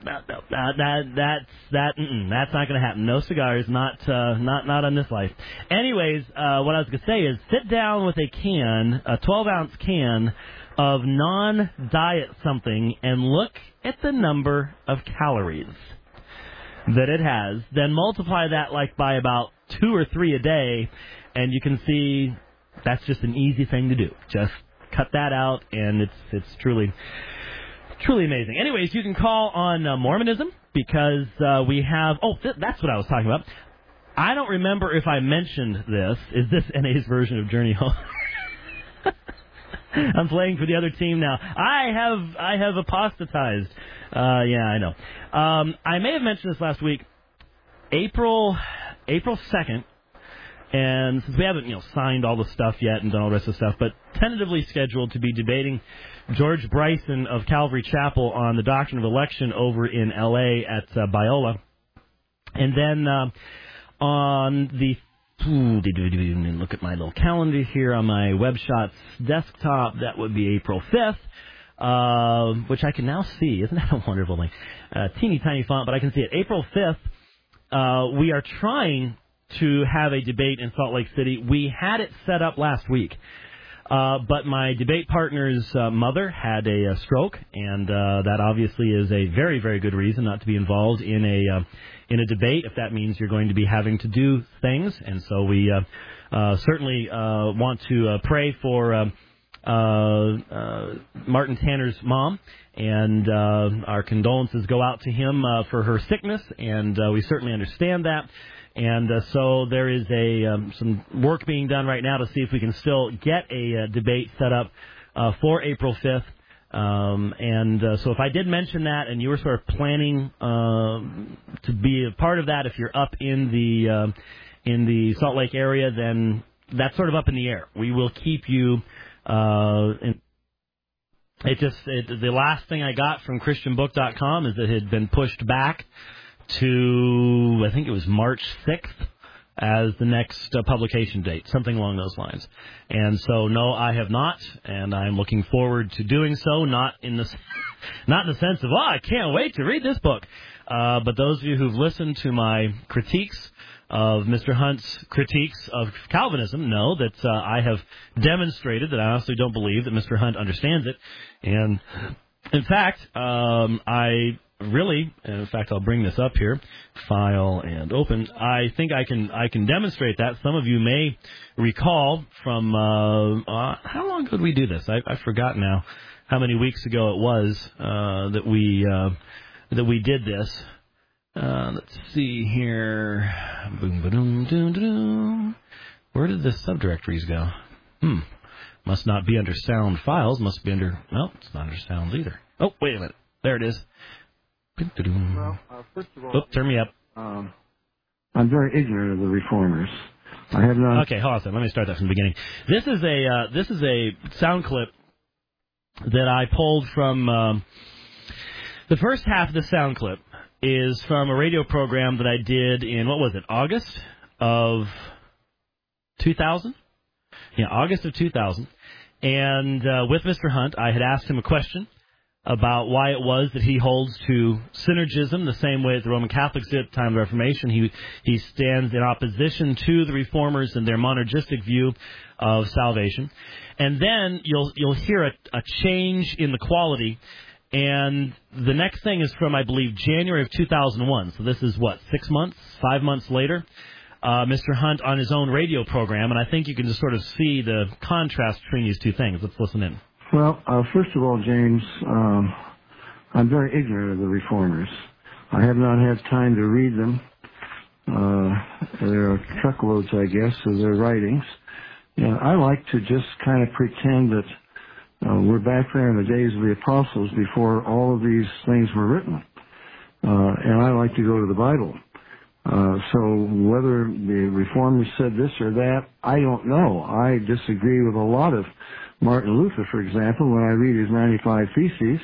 not going to happen. No cigars, not on this life. Anyways, what I was going to say is sit down with a 12-ounce can of non-diet something and look at the number of calories that it has. Then multiply that by about 2 or 3 a day, and you can see that's just an easy thing to do. Just cut that out, and it's truly amazing. Anyways, you can call on Mormonism because we have... Oh, that's what I was talking about. I don't remember if I mentioned this. Is this NA's version of Journey Home? I'm playing for the other team now. I have apostatized. Yeah, I know. I may have mentioned this last week. April 2nd, and since we haven't signed all the stuff yet and done all the rest of the stuff, but tentatively scheduled to be debating George Bryson of Calvary Chapel on the doctrine of election over in L.A. at Biola. And then on the... look at my little calendar here on my WebShots desktop. That would be April 5th, which I can now see. Isn't that a wonderful thing? Teeny tiny font, but I can see it. April 5th, we are trying to have a debate in Salt Lake City. We had it set up last week, but my debate partner's mother had a stroke, and that obviously is a very, very good reason not to be involved in a debate, if that means you're going to be having to do things. And so we certainly want to pray for Martin Tanner's mom, and our condolences go out to him for her sickness, and we certainly understand that. And so there is some work being done right now to see if we can still get a debate set up for April 5th. So if I did mention that and you were sort of planning to be a part of that, if you're up in the Salt Lake area, then that's sort of up in the air. We will keep you the last thing I got from ChristianBook.com is that it had been pushed back to, I think it was March 6th as the next publication date, something along those lines. And so, no, I have not, and I'm looking forward to doing so, not in the sense of, I can't wait to read this book. But those of you who've listened to my critiques of Mr. Hunt's critiques of Calvinism know that I have demonstrated that I honestly don't believe that Mr. Hunt understands it. And, in fact, in fact, I'll bring this up here, file and open. I think I can demonstrate that. Some of you may recall from how long ago did we do this? I forgot now how many weeks ago it was that we did this. Let's see here. Boom, ba-doom, doom, doom. Where did the subdirectories go? Must not be under sound files. Must be under. Well, it's not under sounds either. Oh, wait a minute. There it is. Well, first of all, turn me up. I'm very ignorant of the reformers. I have not. Okay, hold on a second. Let me start that from the beginning. This is a sound clip that I pulled from the first half of the sound clip is from a radio program that I did in, what was it, August of 2000? Yeah, August of 2000. And with Mr. Hunt, I had asked him a question about why it was that he holds to synergism the same way that the Roman Catholics did at the time of the Reformation. He stands in opposition to the Reformers and their monergistic view of salvation. And then you'll hear a change in the quality. And the next thing is from, I believe, January of 2001. So this is, 5 months later? Mr. Hunt on his own radio program. And I think you can just sort of see the contrast between these two things. Let's listen in. Well, first of all, James, I'm very ignorant of the reformers. I have not had time to read them. There are truckloads, I guess, of their writings. And I like to just kind of pretend that we're back there in the days of the apostles before all of these things were written. and I like to go to the Bible. So whether the Reformers said this or that, I don't know. I disagree with a lot of Martin Luther, for example, when I read his 95 Theses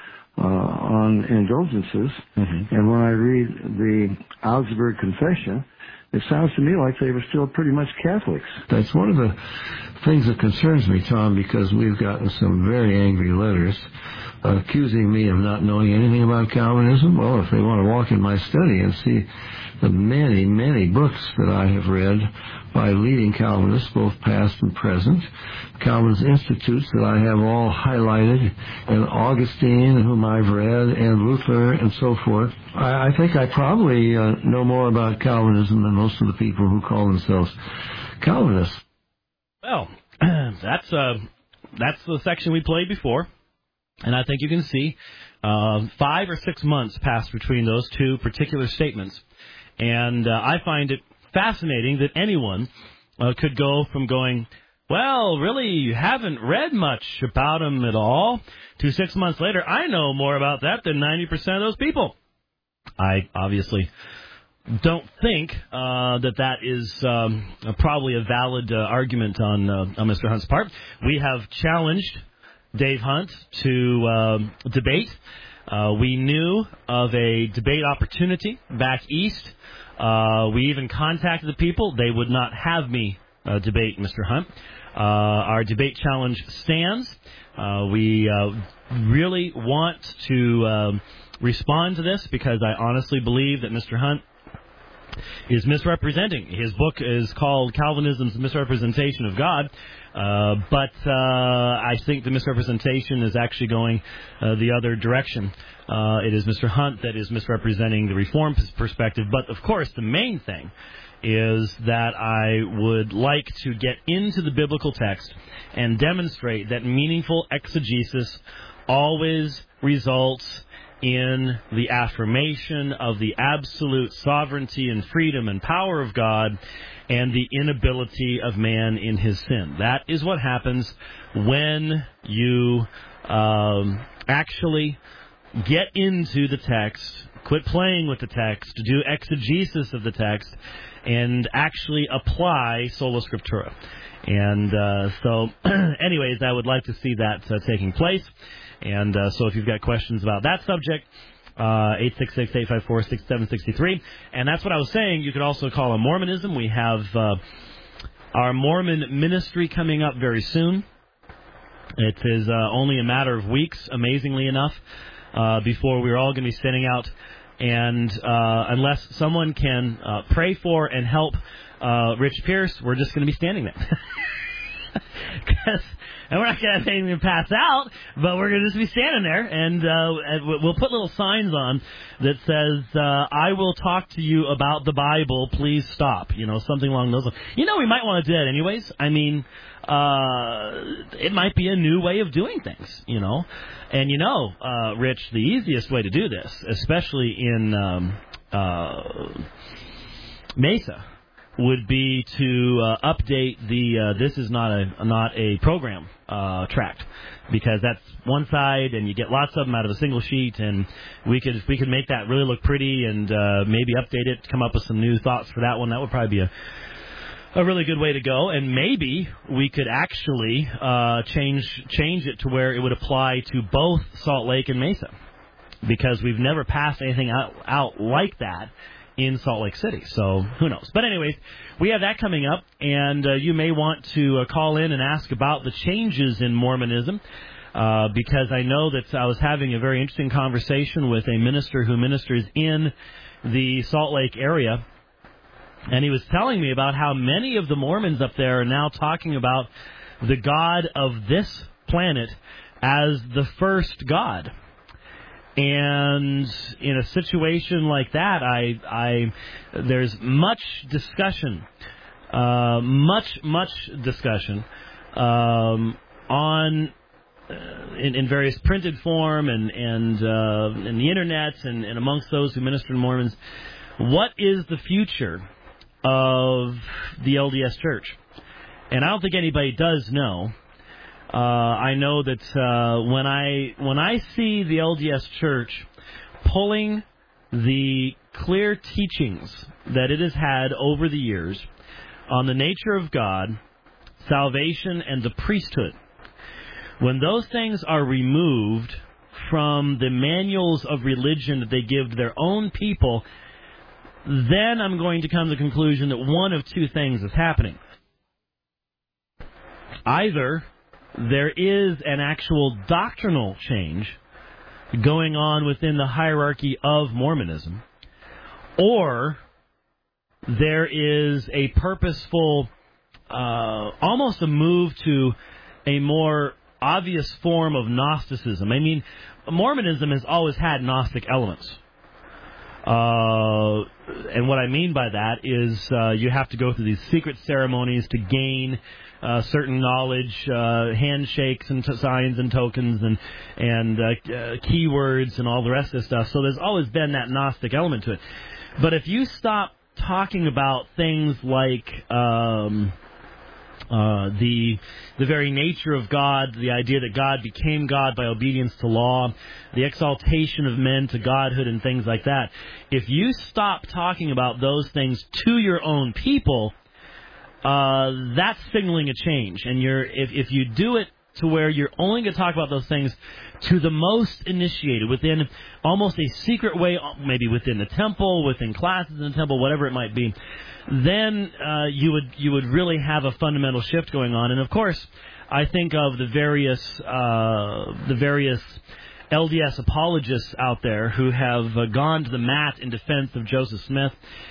on indulgences, and when I read the Augsburg Confession, it sounds to me like they were still pretty much Catholics. That's one of the things that concerns me, Tom, because we've gotten some very angry letters accusing me of not knowing anything about Calvinism. Well, if they want to walk in my study and see the many, many books that I have read by leading Calvinists, both past and present, Calvinist institutes that I have all highlighted, and Augustine, whom I've read, and Luther, and so forth, I think I probably know more about Calvinism than most of the people who call themselves Calvinists. Well, that's the section we played before. And I think you can see 5 or 6 months passed between those two particular statements. And I find it fascinating that anyone could go from going, well, really, you haven't read much about him at all, to 6 months later, I know more about that than 90% of those people. I obviously don't think that is probably a valid argument on Mr. Hunt's part. We have challenged Dave Hunt to debate. We knew of a debate opportunity back east. We even contacted the people. They would not have me debate Mr. Hunt. Our debate challenge stands. We really want to respond to this because I honestly believe that Mr. Hunt is misrepresenting. His book is called Calvinism's Misrepresentation of God, but I think the misrepresentation is actually going the other direction. It is Mr. Hunt that is misrepresenting the Reform perspective, but of course the main thing is that I would like to get into the biblical text and demonstrate that meaningful exegesis always results in the affirmation of the absolute sovereignty and freedom and power of God and the inability of man in his sin. That is what happens when you actually get into the text, quit playing with the text, do exegesis of the text, and actually apply sola scriptura. And so, anyways, I would like to see that taking place. And so if you've got questions about that subject, 866-854-6763. And that's what I was saying. You could also call on Mormonism. We have our Mormon ministry coming up very soon. It is only a matter of weeks, amazingly enough, before we're all going to be standing out. And unless someone can pray for and help Rich Pierce, we're just going to be standing there. And we're not going to have anything to pass out, but we're going to just be standing there, and we'll put little signs on that says, I will talk to you about the Bible, please stop, something along those lines. We might want to do that anyways. I mean, it might be a new way of doing things, And Rich, the easiest way to do this, especially in Mesa, would be to update the this is not a program tract, because that's one side and you get lots of them out of a single sheet, and we could make that really look pretty and maybe update it, come up with some new thoughts for that one. That would probably be a really good way to go, and maybe we could actually change it to where it would apply to both Salt Lake and Mesa, because we've never passed anything out like that in Salt Lake City, so who knows. But anyways, we have that coming up, and you may want to call in and ask about the changes in Mormonism, because I know that I was having a very interesting conversation with a minister who ministers in the Salt Lake area, and he was telling me about how many of the Mormons up there are now talking about the God of this planet as the first God. And in a situation like that, there's much discussion, much discussion on in various printed form and in the internet and amongst those who minister to Mormons. What is the future of the LDS Church? And I don't think anybody does know. I know that when I see the LDS Church pulling the clear teachings that it has had over the years on the nature of God, salvation, and the priesthood, when those things are removed from the manuals of religion that they give to their own people, then I'm going to come to the conclusion that one of two things is happening. Either there is an actual doctrinal change going on within the hierarchy of Mormonism, or there is a purposeful, almost a move to a more obvious form of Gnosticism. I mean, Mormonism has always had Gnostic elements. And what I mean by that is you have to go through these secret ceremonies to gain certain knowledge, handshakes and signs and tokens and keywords and all the rest of this stuff. So there's always been that Gnostic element to it. But if you stop talking about things like the very nature of God, the idea that God became God by obedience to law, the exaltation of men to godhood and things like that, if you stop talking about those things to your own people, that's signaling a change. And if you do it to where you're only going to talk about those things to the most initiated, within almost a secret way, maybe within the temple, within classes in the temple, whatever it might be, then you would really have a fundamental shift going on. And of course, I think of the various LDS apologists out there who have gone to the mat in defense of Joseph Smith,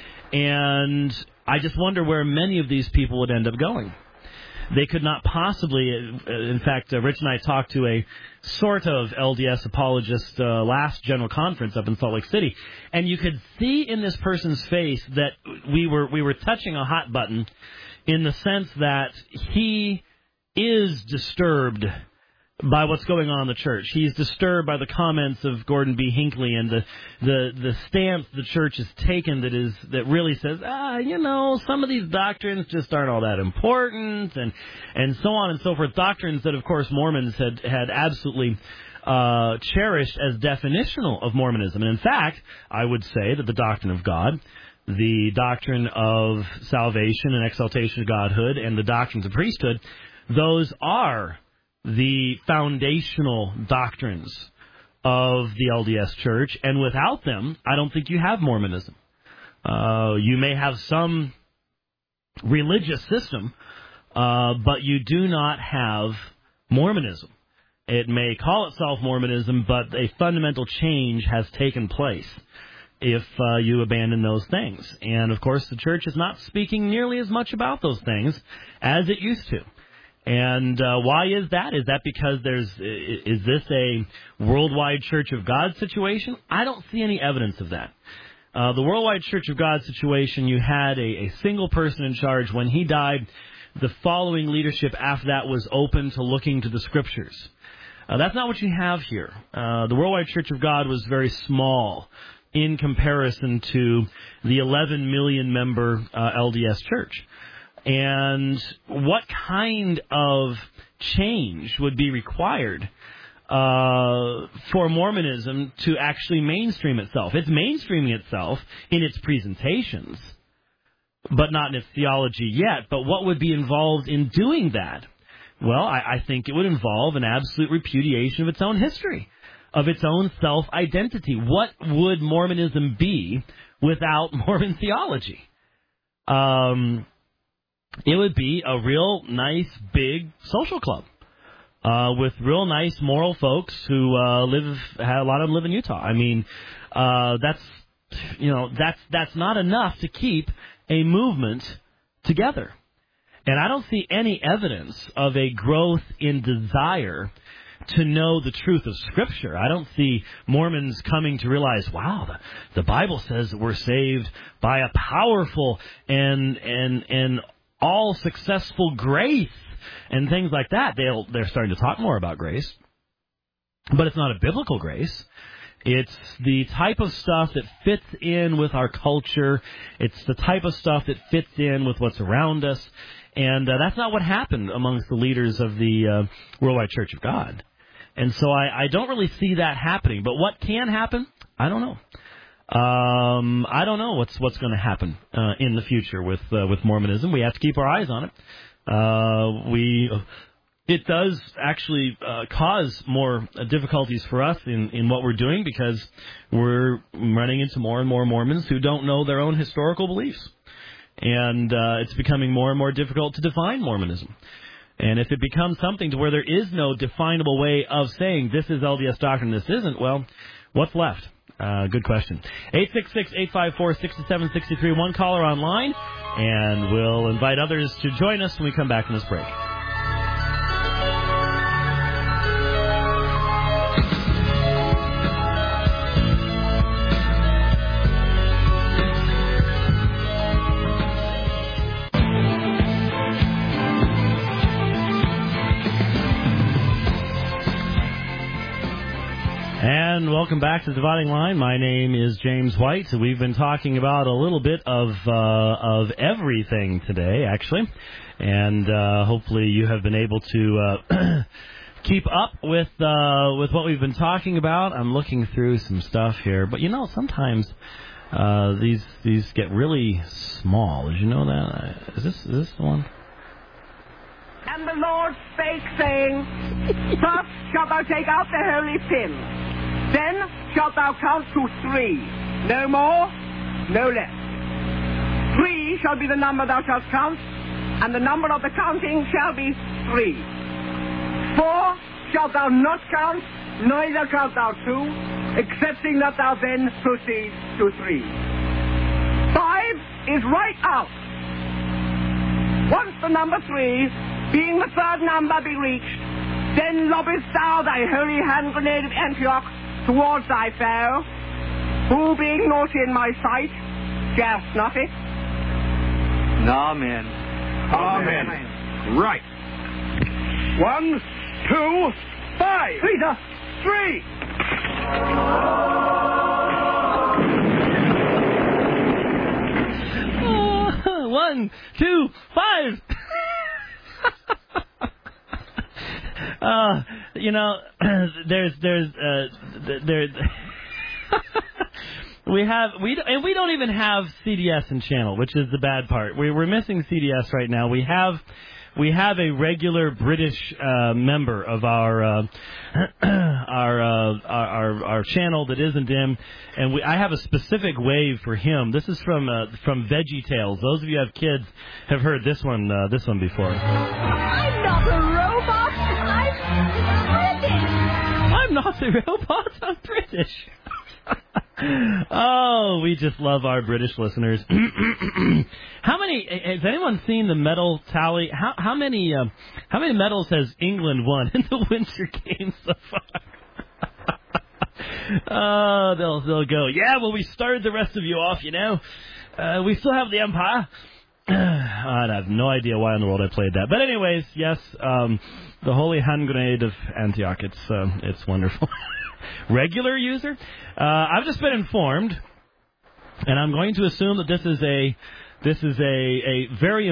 and I just wonder where many of these people would end up going. They could not possibly, in fact, Rich and I talked to a sort of LDS apologist last general conference up in Salt Lake City, and you could see in this person's face that we were touching a hot button, in the sense that he is disturbed by what's going on in the church. He's disturbed by the comments of Gordon B. Hinckley and the stance the church has taken that really says, some of these doctrines just aren't all that important, and so on and so forth. Doctrines that, of course, Mormons had absolutely cherished as definitional of Mormonism. And in fact, I would say that the doctrine of God, the doctrine of salvation and exaltation of godhood, and the doctrines of priesthood, those are the foundational doctrines of the LDS Church, and without them, I don't think you have Mormonism. You may have some religious system, but you do not have Mormonism. It may call itself Mormonism, but a fundamental change has taken place if you abandon those things. And, of course, the Church is not speaking nearly as much about those things as it used to. And why is that? Is that because is this a worldwide Church of God situation? I don't see any evidence of that. The worldwide Church of God situation, you had a single person in charge. When he died, the following leadership after that was open to looking to the Scriptures. That's not what you have here. The worldwide Church of God was very small in comparison to the 11 million member LDS Church. And what kind of change would be required for Mormonism to actually mainstream itself? It's mainstreaming itself in its presentations, but not in its theology yet. But what would be involved in doing that? Well, I think it would involve an absolute repudiation of its own history, of its own self-identity. What would Mormonism be without Mormon theology? It would be a real nice, big social club with real nice, moral folks who a lot of them live in Utah. I mean, that's not enough to keep a movement together. And I don't see any evidence of a growth in desire to know the truth of Scripture. I don't see Mormons coming to realize, wow, the Bible says that we're saved by a powerful and all successful grace and things like that. They're starting to talk more about grace, but it's not a biblical grace. It's the type of stuff that fits in with our culture. It's the type of stuff that fits in with what's around us, and that's not what happened amongst the leaders of the Worldwide Church of God. And so I don't really see that happening. But what can happen? I don't know. I don't know what's going to happen in the future with Mormonism. We have to keep our eyes on it. It does actually cause more difficulties for us in what we're doing because we're running into more and more Mormons who don't know their own historical beliefs. And it's becoming more and more difficult to define Mormonism. And if it becomes something to where there is no definable way of saying this is LDS doctrine, this isn't, well, what's left? Good question. 866-854-6763. One caller online, and we'll invite others to join us when we come back from this break. And welcome back to the Dividing Line. My name is James White. We've been talking about a little bit of everything today, actually, and hopefully you have been able to keep up with what we've been talking about. I'm looking through some stuff here, but sometimes these get really small. Did you know that? Is this the one? And the Lord spake, saying, First shalt thou take out the holy pin, then shalt thou count to 3, no more, no less. 3 shall be the number thou shalt count, and the number of the counting shall be 3. 4 shalt thou not count, neither count thou 2, excepting that thou then proceed to 3. 5 is right out. Once the number 3, being the third number, be reached, then lobbest thou thy holy hand grenade of Antioch towards thy foe, who being naughty in my sight, darest not it. Amen. Amen. Amen. Right. 1, 2, 5. Peter! 3. Oh, 1, 2, 5. we don't even have CDS in channel, which is the bad part. We're missing CDS right now. We have a regular British member of our channel that isn't in, and I have a specific wave for him. This is from Veggie Tales. Those of you who have kids have heard this one before. I'm not a robot. I'm not a robot. I'm British. Oh, we just love our British listeners. Has anyone seen the medal tally? How many medals has England won in the Winter Games so far? They'll go, yeah, well, we started the rest of you off, we still have the Empire. I have no idea why in the world I played that. But anyways, yes, the Holy Hand Grenade of Antioch. It's wonderful. Regular user? I've just been informed, and I'm going to assume that this is a very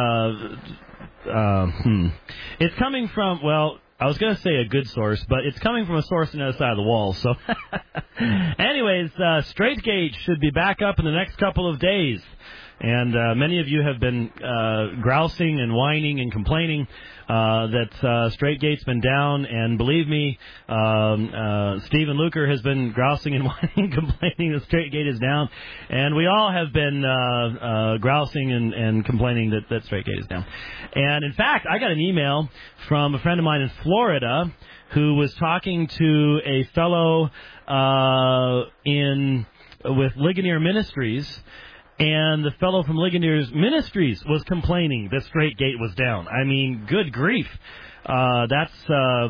it's coming from, well, I was going to say a good source, but it's coming from a source on the other side of the wall. So, anyways, Straightgate should be back up in the next couple of days. And many of you have been grousing and whining and complaining that Straightgate's been down. And believe me, Stephen Luker has been grousing and whining and complaining that Straightgate is down. And we all have been grousing and complaining that Straightgate is down. And, in fact, I got an email from a friend of mine in Florida who was talking to a fellow with Ligonier Ministries. And the fellow from Ligonier's Ministries was complaining that Straightgate was down. I mean, good grief. That's a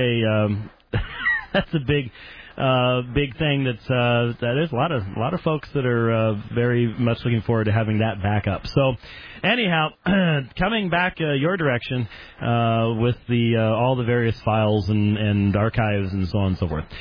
big thing. That there's a lot of folks that are very much looking forward to having that back up. So, anyhow, coming back your direction with all the various files and archives and so on and so forth.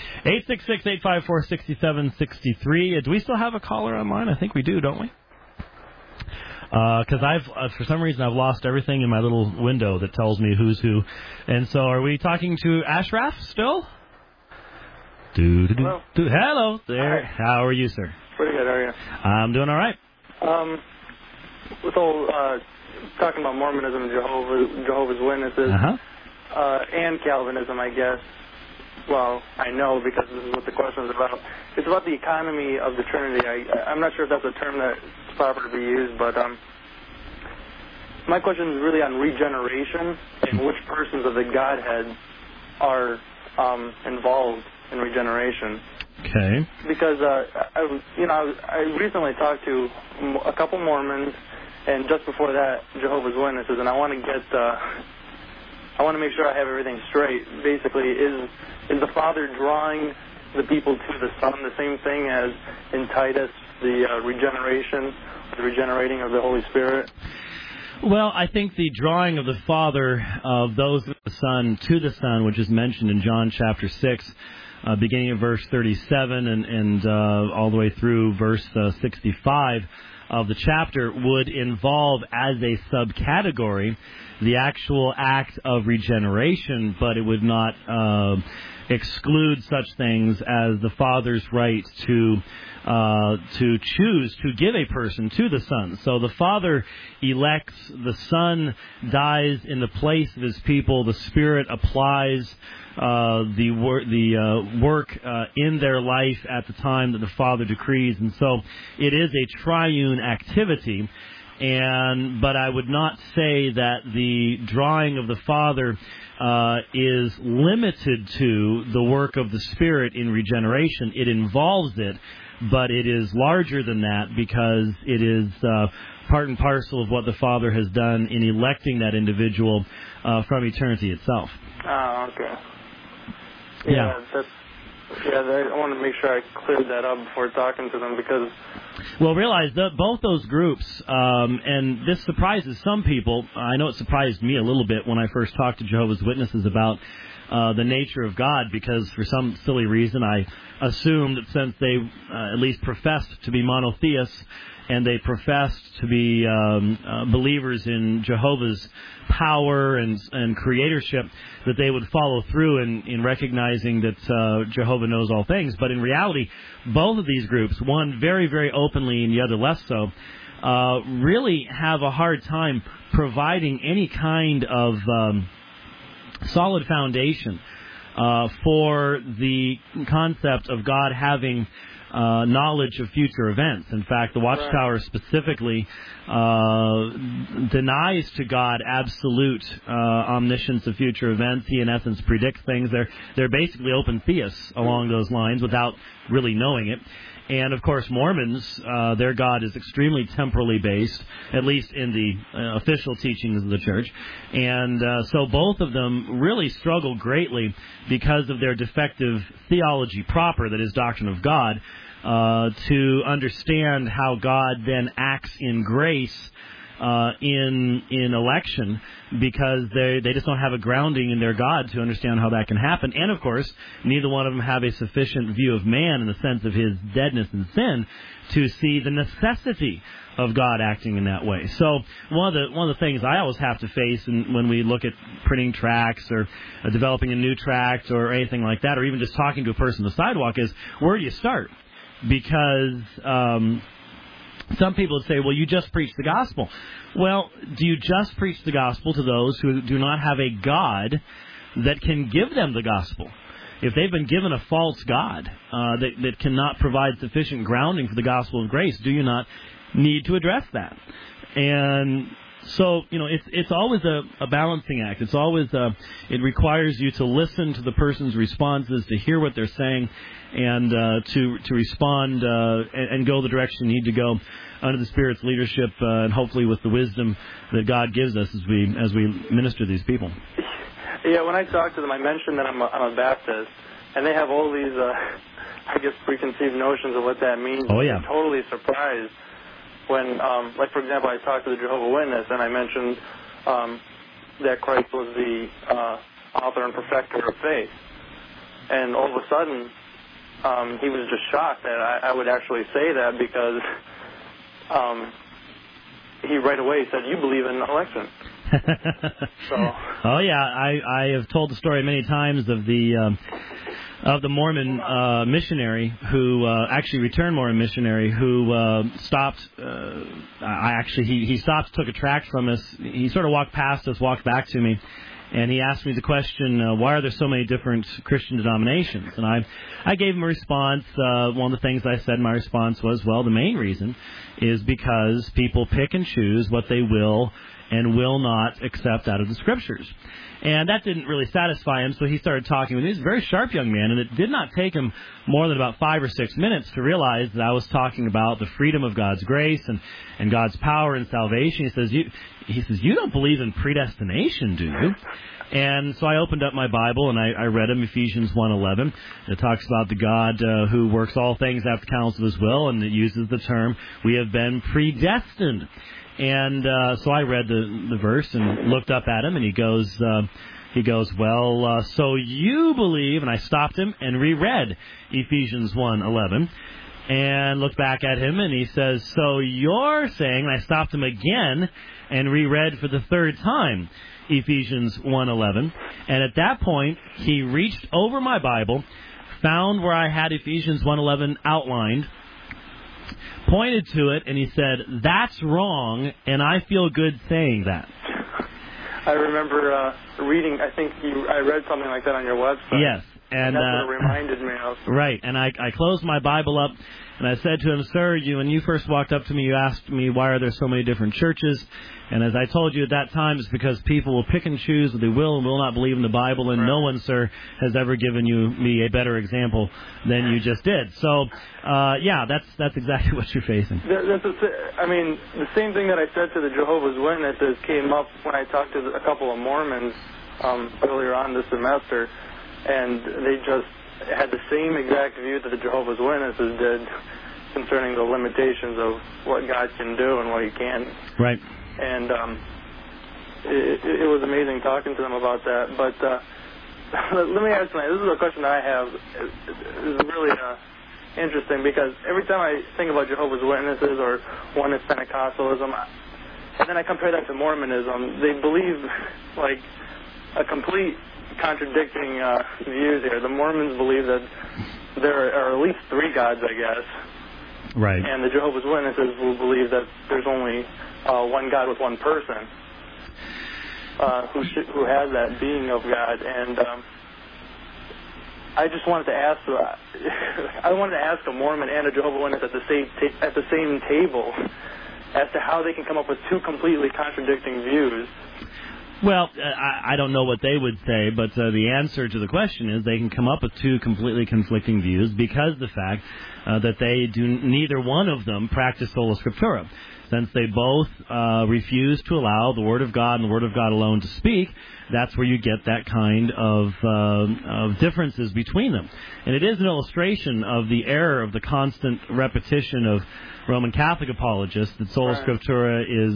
866-854-6763. Do we still have a caller online? I think we do, don't we? Because for some reason, I've lost everything in my little window that tells me who's who. And so, are we talking to Ashraf still? Hello. Hello there. Hi. How are you, sir? Pretty good, how are you? I'm doing all right. With all talking about Mormonism and Jehovah's Witnesses, and Calvinism, I guess. Well, I know because this is what the question is about. It's about the economy of the Trinity. I'm not sure if that's a term that's proper to be used, but my question is really on regeneration and which persons of the Godhead are involved in regeneration. Okay. Because I recently talked to a couple Mormons, and just before that, Jehovah's Witnesses, and I want to make sure I have everything straight. Basically, is the Father drawing the people to the Son the same thing as in Titus, the regenerating of the Holy Spirit? Well, I think the drawing of the Father of those of the Son to the Son, which is mentioned in John chapter 6, beginning of verse 37 and all the way through verse 65 of the chapter, would involve as a subcategory the actual act of regeneration, but it would not exclude such things as the Father's right to choose to give a person to the Son. So the Father elects, the Son dies in the place of his people, the Spirit applies the work in their life at the time that the Father decrees, and so it is a triune activity. But I would not say that the drawing of the Father is limited to the work of the Spirit in regeneration. It involves it, but it is larger than that because it is part and parcel of what the Father has done in electing that individual from eternity itself. Oh, okay. Yeah. I want to make sure I cleared that up before talking to them because... Well, realize that both those groups, and this surprises some people. I know it surprised me a little bit when I first talked to Jehovah's Witnesses about the nature of God, because for some silly reason I assumed that since they at least professed to be monotheists and they professed to be believers in Jehovah's power and creatorship, that they would follow through in recognizing that Jehovah knows all things. But in reality, both of these groups, one very, very openly and the other less so, really have a hard time providing any kind of solid foundation for the concept of God having knowledge of future events. In fact, the Watchtower specifically denies to God absolute omniscience of future events. He, in essence, predicts things. They're basically open theists along those lines without really knowing it. And, of course, Mormons, their God is extremely temporally based, at least in the official teachings of the Church. And so both of them really struggle greatly because of their defective theology proper, that is, doctrine of God, to understand how God then acts in grace in election, because they just don't have a grounding in their God to understand how that can happen. And, of course, neither one of them have a sufficient view of man in the sense of his deadness and sin to see the necessity of God acting in that way. So one of the things I always have to face when we look at printing tracts or developing a new tract or anything like that, or even just talking to a person on the sidewalk, is where do you start? Because some people would say, well, you just preach the gospel. Well, do you just preach the gospel to those who do not have a God that can give them the gospel? If they've been given a false God that cannot provide sufficient grounding for the gospel of grace, do you not need to address that? And so, it's always a balancing act. It's always it requires you to listen to the person's responses, to hear what they're saying, and to respond and go the direction you need to go under the Spirit's leadership, and hopefully with the wisdom that God gives us as we minister to these people. Yeah, when I talk to them, I mentioned that I'm a Baptist, and they have all these, preconceived notions of what that means. Oh, yeah. I'm totally surprised when, like, for example, I talked to the Jehovah's Witness, and I mentioned that Christ was the author and perfecter of faith. And all of a sudden, he was just shocked that I would actually say that, because he right away said, you believe in election. So. Oh, yeah, I have told the story many times of the of the Mormon missionary who actually returned Mormon missionary who stopped. He stopped, took a tract from us. He sort of walked past us, walked back to me, and he asked me the question, why are there so many different Christian denominations? And I gave him a response. One of the things I said in my response was, well, the main reason is because people pick and choose what they will and will not accept out of the Scriptures. And that didn't really satisfy him, so he started talking with me. He's a very sharp young man, and it did not take him more than about 5 or 6 minutes to realize that I was talking about the freedom of God's grace and God's power and salvation. He says, you don't believe in predestination, do you? And so I opened up my Bible, and I read him Ephesians 1:11. It talks about the God who works all things after the counsel of his will, and it uses the term, we have been predestined. And so I read the verse and looked up at him, and he goes, well, so you believe, and I stopped him and reread Ephesians 1:11, and looked back at him, and he says, so you're saying, and I stopped him again and reread for the third time Ephesians 1:11, and at that point, he reached over my Bible, found where I had Ephesians 1:11 outlined, pointed to it, and he said, that's wrong, and I feel good saying that. I remember reading, I read something like that on your website. Yes. And that's what it reminded me of. Right, and I closed my Bible up, and I said to him, sir, when you first walked up to me, you asked me, why are there so many different churches? And as I told you at that time, it's because people will pick and choose what they will and will not believe in the Bible, and no one, sir, has ever given me a better example than you just did. So, that's exactly what you're facing. The same thing that I said to the Jehovah's Witnesses came up when I talked to a couple of Mormons earlier on this semester, and they just had the same exact view that the Jehovah's Witnesses did concerning the limitations of what God can do and what he can't. Right. And it was amazing talking to them about that. But let me ask you, this is a question that I have. It's really interesting because every time I think about Jehovah's Witnesses or Oneness Pentecostalism, and then I compare that to Mormonism, they believe like a complete contradicting views here. The Mormons believe that there are at least 3 gods, I guess. Right. And the Jehovah's Witnesses will believe that there's only one God with one person who has that being of God. And I just wanted to ask, a Mormon and a Jehovah's Witness at the same table as to how they can come up with 2 completely contradicting views. Well, I don't know what they would say, but the answer to the question is they can come up with 2 completely conflicting views because the fact that they do neither one of them practice sola scriptura. Since they both refuse to allow the Word of God and the Word of God alone to speak, that's where you get that kind of differences between them. And it is an illustration of the error of the constant repetition of Roman Catholic apologists that sola scriptura is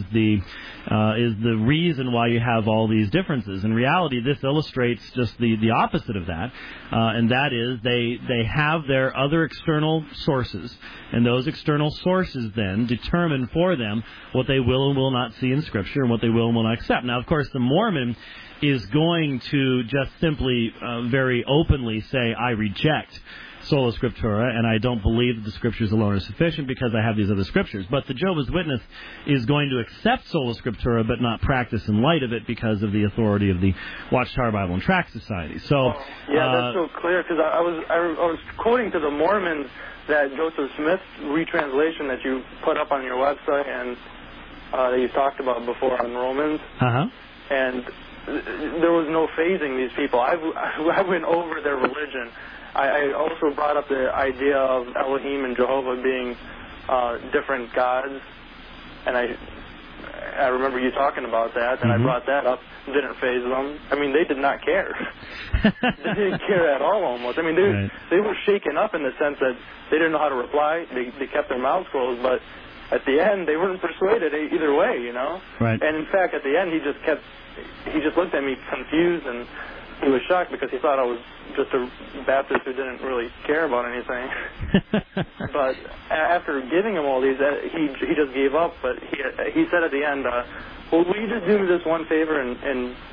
the reason why you have all these differences. In reality, this illustrates just the opposite of that, and that is they have their other external sources, and those external sources then determine for them what they will and will not see in Scripture and what they will and will not accept. Now, of course, the Mormon is going to just simply very openly say, I reject sola scriptura, and I don't believe that the Scriptures alone are sufficient because I have these other Scriptures. But the Jehovah's Witness is going to accept sola scriptura but not practice in light of it because of the authority of the Watchtower Bible and Tract Society. So, that's so clear, because I was quoting to the Mormons that Joseph Smith's retranslation that you put up on your website and that you talked about before on Romans. And there was no phasing these people. I went over their religion. I also brought up the idea of Elohim and Jehovah being different gods, and I remember you talking about that, and I brought that up. Didn't phase them. I mean, they did not care. They didn't care at all, almost. I mean, they were shaken up in the sense that they didn't know how to reply. They kept their mouths closed, but at the end, they weren't persuaded either way, you know? Right. And in fact, at the end, he just looked at me confused, and he was shocked because he thought I was just a Baptist who didn't really care about anything. But after giving him all these, he just gave up. But he said at the end, well, will you just do me this one favor and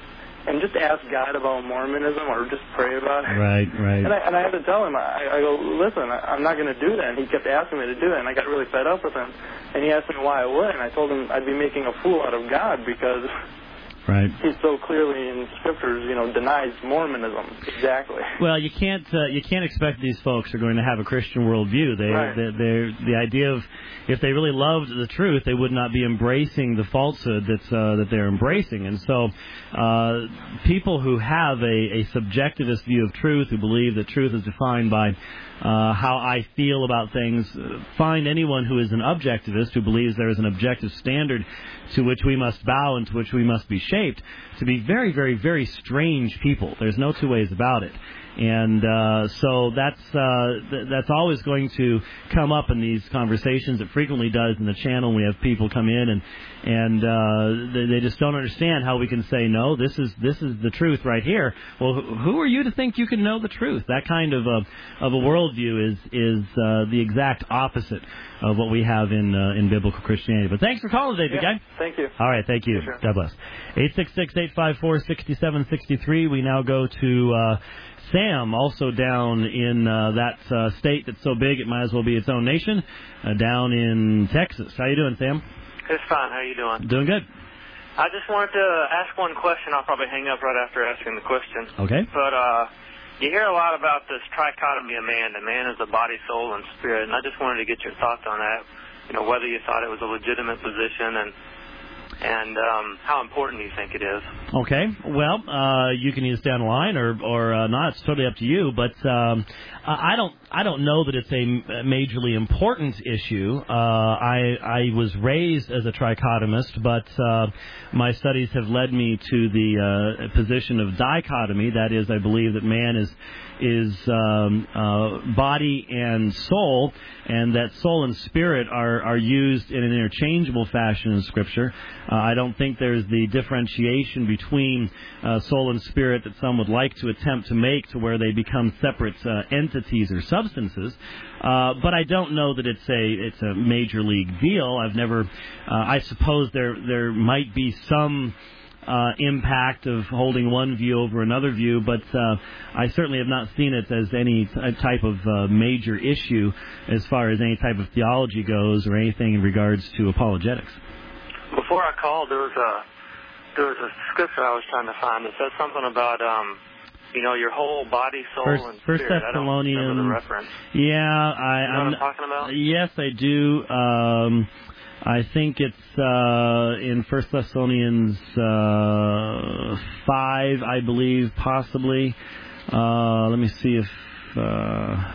and just ask God about Mormonism or just pray about it. Right. And I had to tell him, I go, listen, I'm not going to do that. And he kept asking me to do it, and I got really fed up with him. And he asked me why I would, and I told him I'd be making a fool out of God because he so clearly in Scriptures, denies Mormonism. Exactly. Well, you can't expect these folks are going to have a Christian worldview. The idea of if they really loved the truth, they would not be embracing the falsehood that they're embracing. And so, people who have a subjectivist view of truth, who believe that truth is defined by how I feel about things, find anyone who is an objectivist who believes there is an objective standard to which we must bow and to which we must be shaped, to be very, very, very strange people. There's no two ways about it. And so that's always going to come up in these conversations. It frequently does in the channel. We have people come in and they just don't understand how we can say, no, this is the truth right here. Well, who are you to think you can know the truth? That kind of a worldview is the exact opposite of what we have in biblical Christianity. But thanks for calling today, big guy. Thank you. All right, thank you. Sure. God bless. 866-854-6763. We now go to Sam, also down in that state that's so big it might as well be its own nation, down in Texas. How you doing, Sam? It's fine. How you doing? Doing good. I just wanted to ask one question. I'll probably hang up right after asking the question. Okay. But you hear a lot about this trichotomy of man. The man is the body, soul, and spirit. And I just wanted to get your thoughts on that. Whether you thought it was a legitimate position and how important do you think it is? Okay. Well, you can either stay on the line or not. It's totally up to you. But I don't know that it's a majorly important issue. I was raised as a trichotomist, but my studies have led me to the position of dichotomy. That is, I believe that man is body and soul, and that soul and spirit are used in an interchangeable fashion in Scripture. I don't think there's the differentiation between soul and spirit that some would like to attempt to make to where they become separate entities or substances. But I don't know that it's a major league deal. I've never. I suppose there might be some impact of holding one view over another view, but I certainly have not seen it as any type of major issue as far as any type of theology goes or anything in regards to apologetics. Before I called, there was a scripture I was trying to find that said something about your whole body, soul, and spirit. First Thessalonians. I don't remember the reference. Yeah, you know what I'm talking about? Yes, I do. I think it's in 1 Thessalonians 5, I believe, possibly. Let me see if... I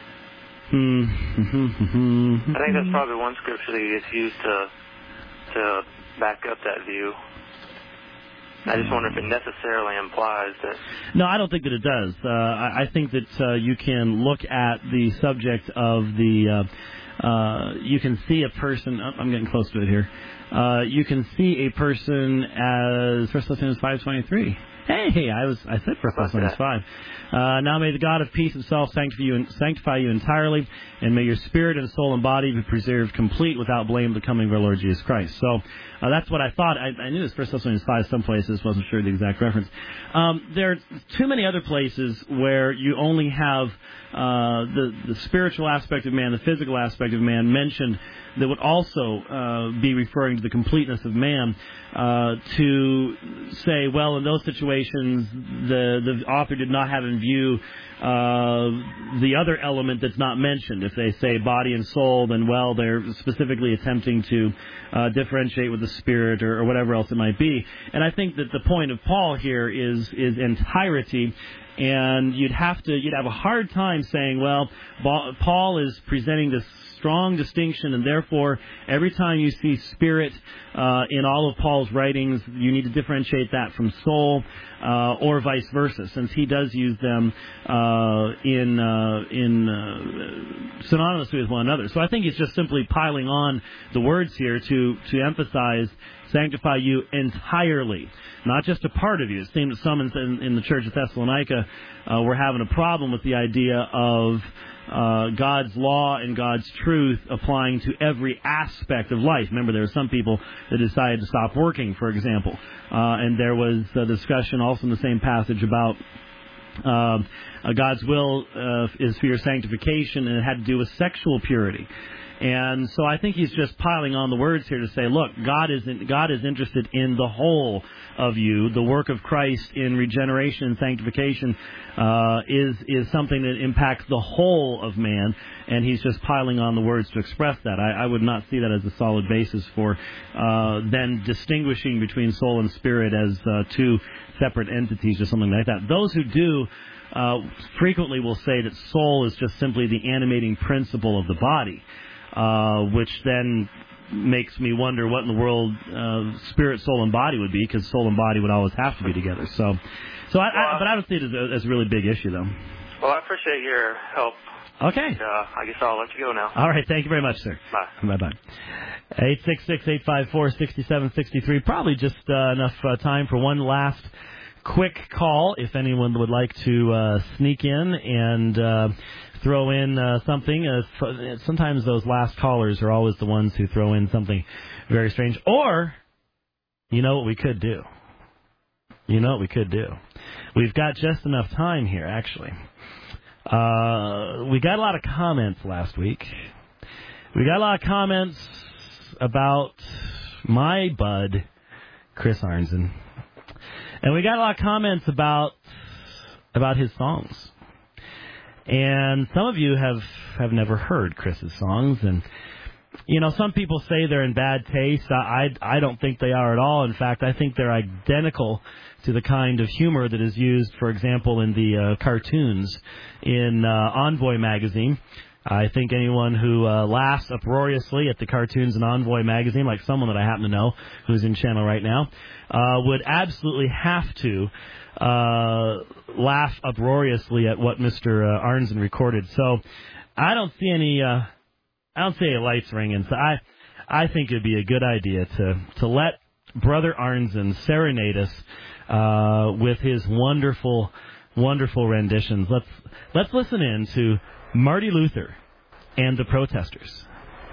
think that's probably one scripture that gets used to back up that view. I just wonder if it necessarily implies that... No, I don't think that it does. I think that you can look at the subject of the... you can see a person... I'm getting close to it here. You can see a person as 1 Thessalonians 5:23. Hey, I said 1 Thessalonians 5. Now may the God of peace himself sanctify you entirely, and may your spirit and soul and body be preserved complete without blame at the coming of our Lord Jesus Christ. So that's what I thought. I knew it was 1 Thessalonians 5 some places, wasn't sure the exact reference. There are too many other places where you only have the spiritual aspect of man, the physical aspect of man mentioned that would also be referring to the completeness of man, to say, well, in those situations, the author did not have in view the other element that's not mentioned. If they say body and soul, then, well, they're specifically attempting to differentiate with the spirit or whatever else it might be. And I think that the point of Paul here is entirety. And you'd have a hard time saying, well, Paul is presenting this strong distinction, and therefore every time you see spirit in all of Paul's writings, you need to differentiate that from soul, or vice versa, since he does use them synonymously with one another. So I think he's just simply piling on the words here to emphasize sanctify you entirely, not just a part of you. It seemed that some in the church of Thessalonica were having a problem with the idea of God's law and God's truth applying to every aspect of life. Remember, there are some people that decided to stop working, for example. And there was a discussion also in the same passage about God's will is for your sanctification, and it had to do with sexual purity. And so I think he's just piling on the words here to say, look, God is interested in the whole of you. The work of Christ in regeneration and sanctification is something that impacts the whole of man, and he's just piling on the words to express that. I would not see that as a solid basis for then distinguishing between soul and spirit as two separate entities or something like that. Those who do frequently will say that soul is just simply the animating principle of the body. Which then makes me wonder what in the world spirit, soul, and body would be, because soul and body would always have to be together. But I don't see it as a really big issue, though. Well, I appreciate your help. Okay. I guess I'll let you go now. All right. Thank you very much, sir. Bye. Bye-bye. 866-854-6763. Probably just enough time for one last quick call, if anyone would like to sneak in and throw in something. Sometimes those last callers are always the ones who throw in something very strange. Or, you know what we could do? We've got just enough time here, actually. We got a lot of comments last week. We got a lot of comments about my bud, Chris Arnzen. And we got a lot of comments about his songs. And some of you have never heard Chris's songs. And, you know, some people say they're in bad taste. I don't think they are at all. In fact, I think they're identical to the kind of humor that is used, for example, in the cartoons in Envoy magazine. I think anyone who laughs uproariously at the cartoons in Envoy magazine, like someone that I happen to know who's in channel right now, would absolutely have to laugh uproariously at what Mr. Arnzen recorded. So I don't see any lights ringing. So I think it'd be a good idea to let Brother Arnzen serenade us with his wonderful, wonderful renditions. Let's listen in to Marty Luther and the Protesters.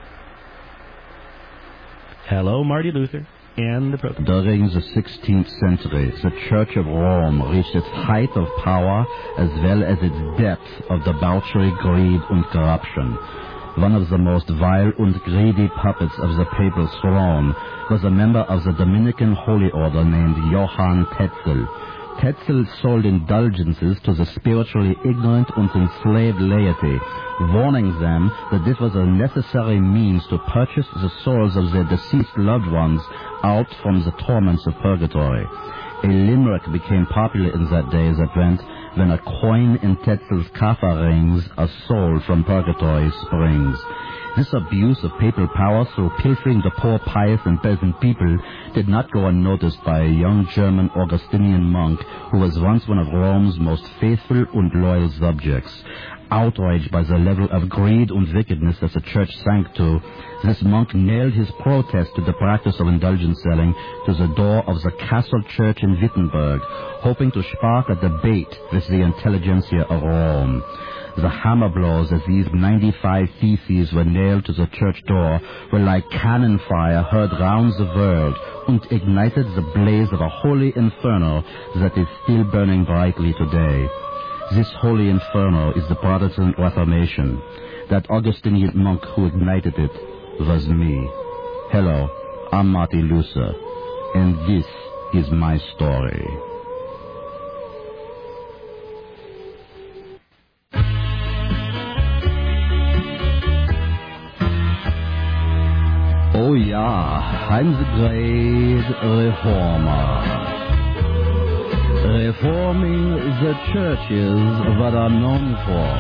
Hello, Marty Luther and the Protesters. During the 16th century, the Church of Rome reached its height of power as well as its depth of debauchery, greed, and corruption. One of the most vile and greedy puppets of the papal throne was a member of the Dominican Holy Order named Johann Tetzel. Tetzel sold indulgences to the spiritually ignorant and enslaved laity, warning them that this was a necessary means to purchase the souls of their deceased loved ones out from the torments of purgatory. A limerick became popular in that day that went, "When a coin in Tetzel's kaffa rings, a soul from purgatory springs." This abuse of papal power through pilfering the poor, pious, and peasant people did not go unnoticed by a young German Augustinian monk who was once one of Rome's most faithful and loyal subjects. Outraged by the level of greed and wickedness that the church sank to, this monk nailed his protest to the practice of indulgence selling to the door of the castle church in Wittenberg, hoping to spark a debate with the intelligentsia of Rome. The hammer blows as these 95 theses were nailed to the church door were like cannon fire heard round the world and ignited the blaze of a holy inferno that is still burning brightly today. This holy inferno is the Protestant Reformation. That Augustinian monk who ignited it was me. Hello, I'm Marty Luther, and this is my story. Oh yeah, I'm the great reformer. Reforming the church is what I'm known for.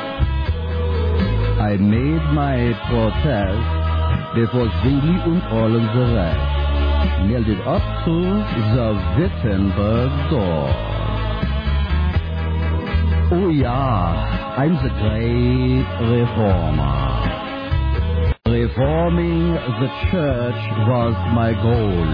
I made my protest before Zwingli and all of the rest. Nailed it up to the Wittenberg door. Oh yeah, I'm the great reformer. Reforming the church was my goal.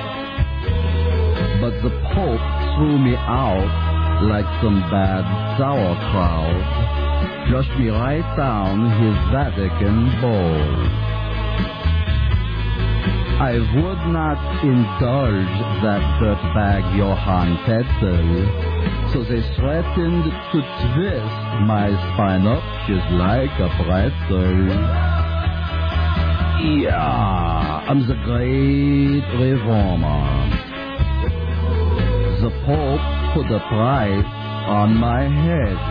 But the Pope threw me out like some bad sauerkraut. flushed me right down his Vatican bowl. I would not indulge that dirtbag Johann Tetzel, so they threatened to twist my spine up just like a pretzel. Yeah, I'm the great reformer. The Pope put a price on my head.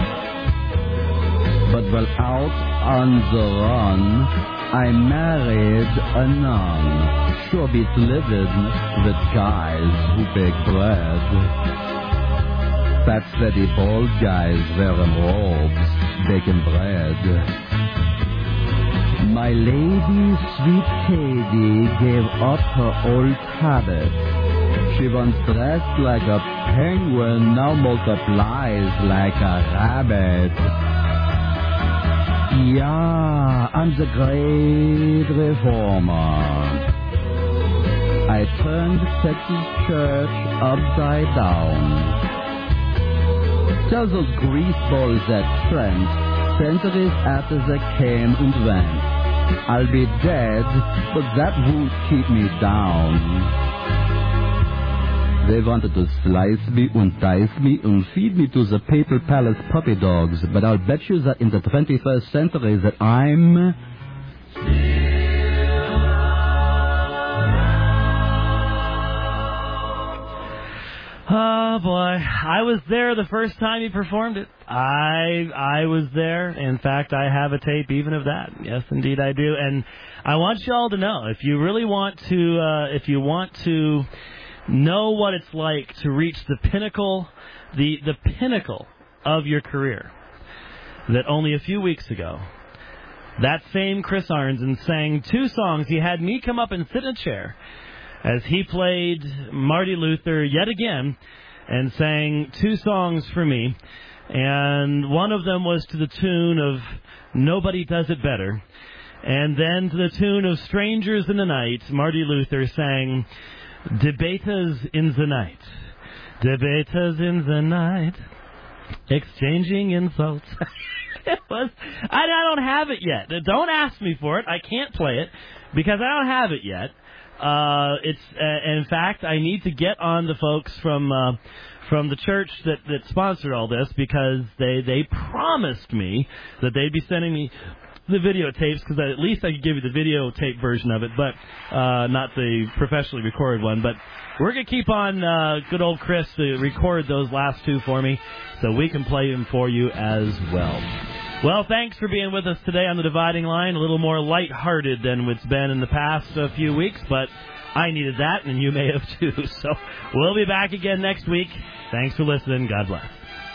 But while out on the run, I married a nun. Sure beats living with guys who bake bread. Fat, sweaty, bald guys wearing robes, baking bread. My lady, sweet Katie, gave up her old habit. She once dressed like a penguin, now multiplies like a rabbit. Yeah, I'm the great reformer. I turned Texas church upside down. Tell those greaseballs at Trent, centuries after they came and went, I'll be dead, but that won't keep me down. They wanted to slice me and dice me and feed me to the Papal Palace puppy dogs, but I'll bet you that in the 21st century that I'm... Oh, boy. I was there the first time he performed it. I was there. In fact, I have a tape even of that. Yes, indeed, I do. And I want you all to know, if you really want to... know what it's like to reach the pinnacle, the pinnacle of your career. That only a few weeks ago, that same Chris Arnzen sang 2 songs. He had me come up and sit in a chair as he played Marty Luther yet again and sang 2 songs for me. And one of them was to the tune of Nobody Does It Better. And then to the tune of Strangers in the Night, Marty Luther sang Debaters in the Night. Debaters in the night, exchanging insults. It was. I don't have it yet. Don't ask me for it. I can't play it because I don't have it yet. In fact, I need to get on the folks from the church that sponsored all this because they promised me that they'd be sending me the videotapes, because at least I could give you the videotape version of it, but not the professionally recorded one. But we're going to keep on good old Chris to record those last 2 for me so we can play them for you as well. Well, thanks for being with us today on The Dividing Line. A little more lighthearted than it's been in the past few weeks, but I needed that, and you may have too. So we'll be back again next week. Thanks for listening. God bless.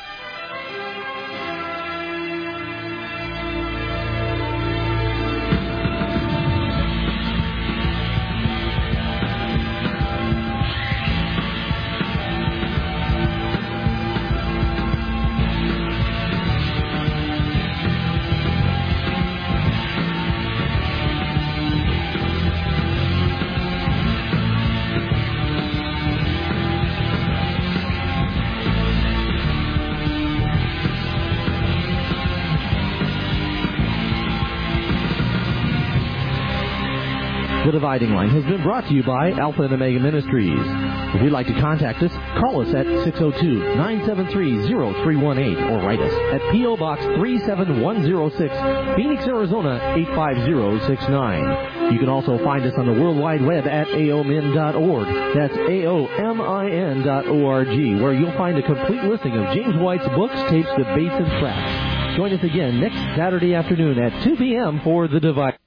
The Dividing Line has been brought to you by Alpha and Omega Ministries. If you'd like to contact us, call us at 602-973-0318 or write us at P.O. Box 37106, Phoenix, Arizona 85069. You can also find us on the World Wide Web at aomin.org. That's aomin.org, where you'll find a complete listing of James White's books, tapes, debates, and tracts. Join us again next Saturday afternoon at 2 p.m. for The Divide.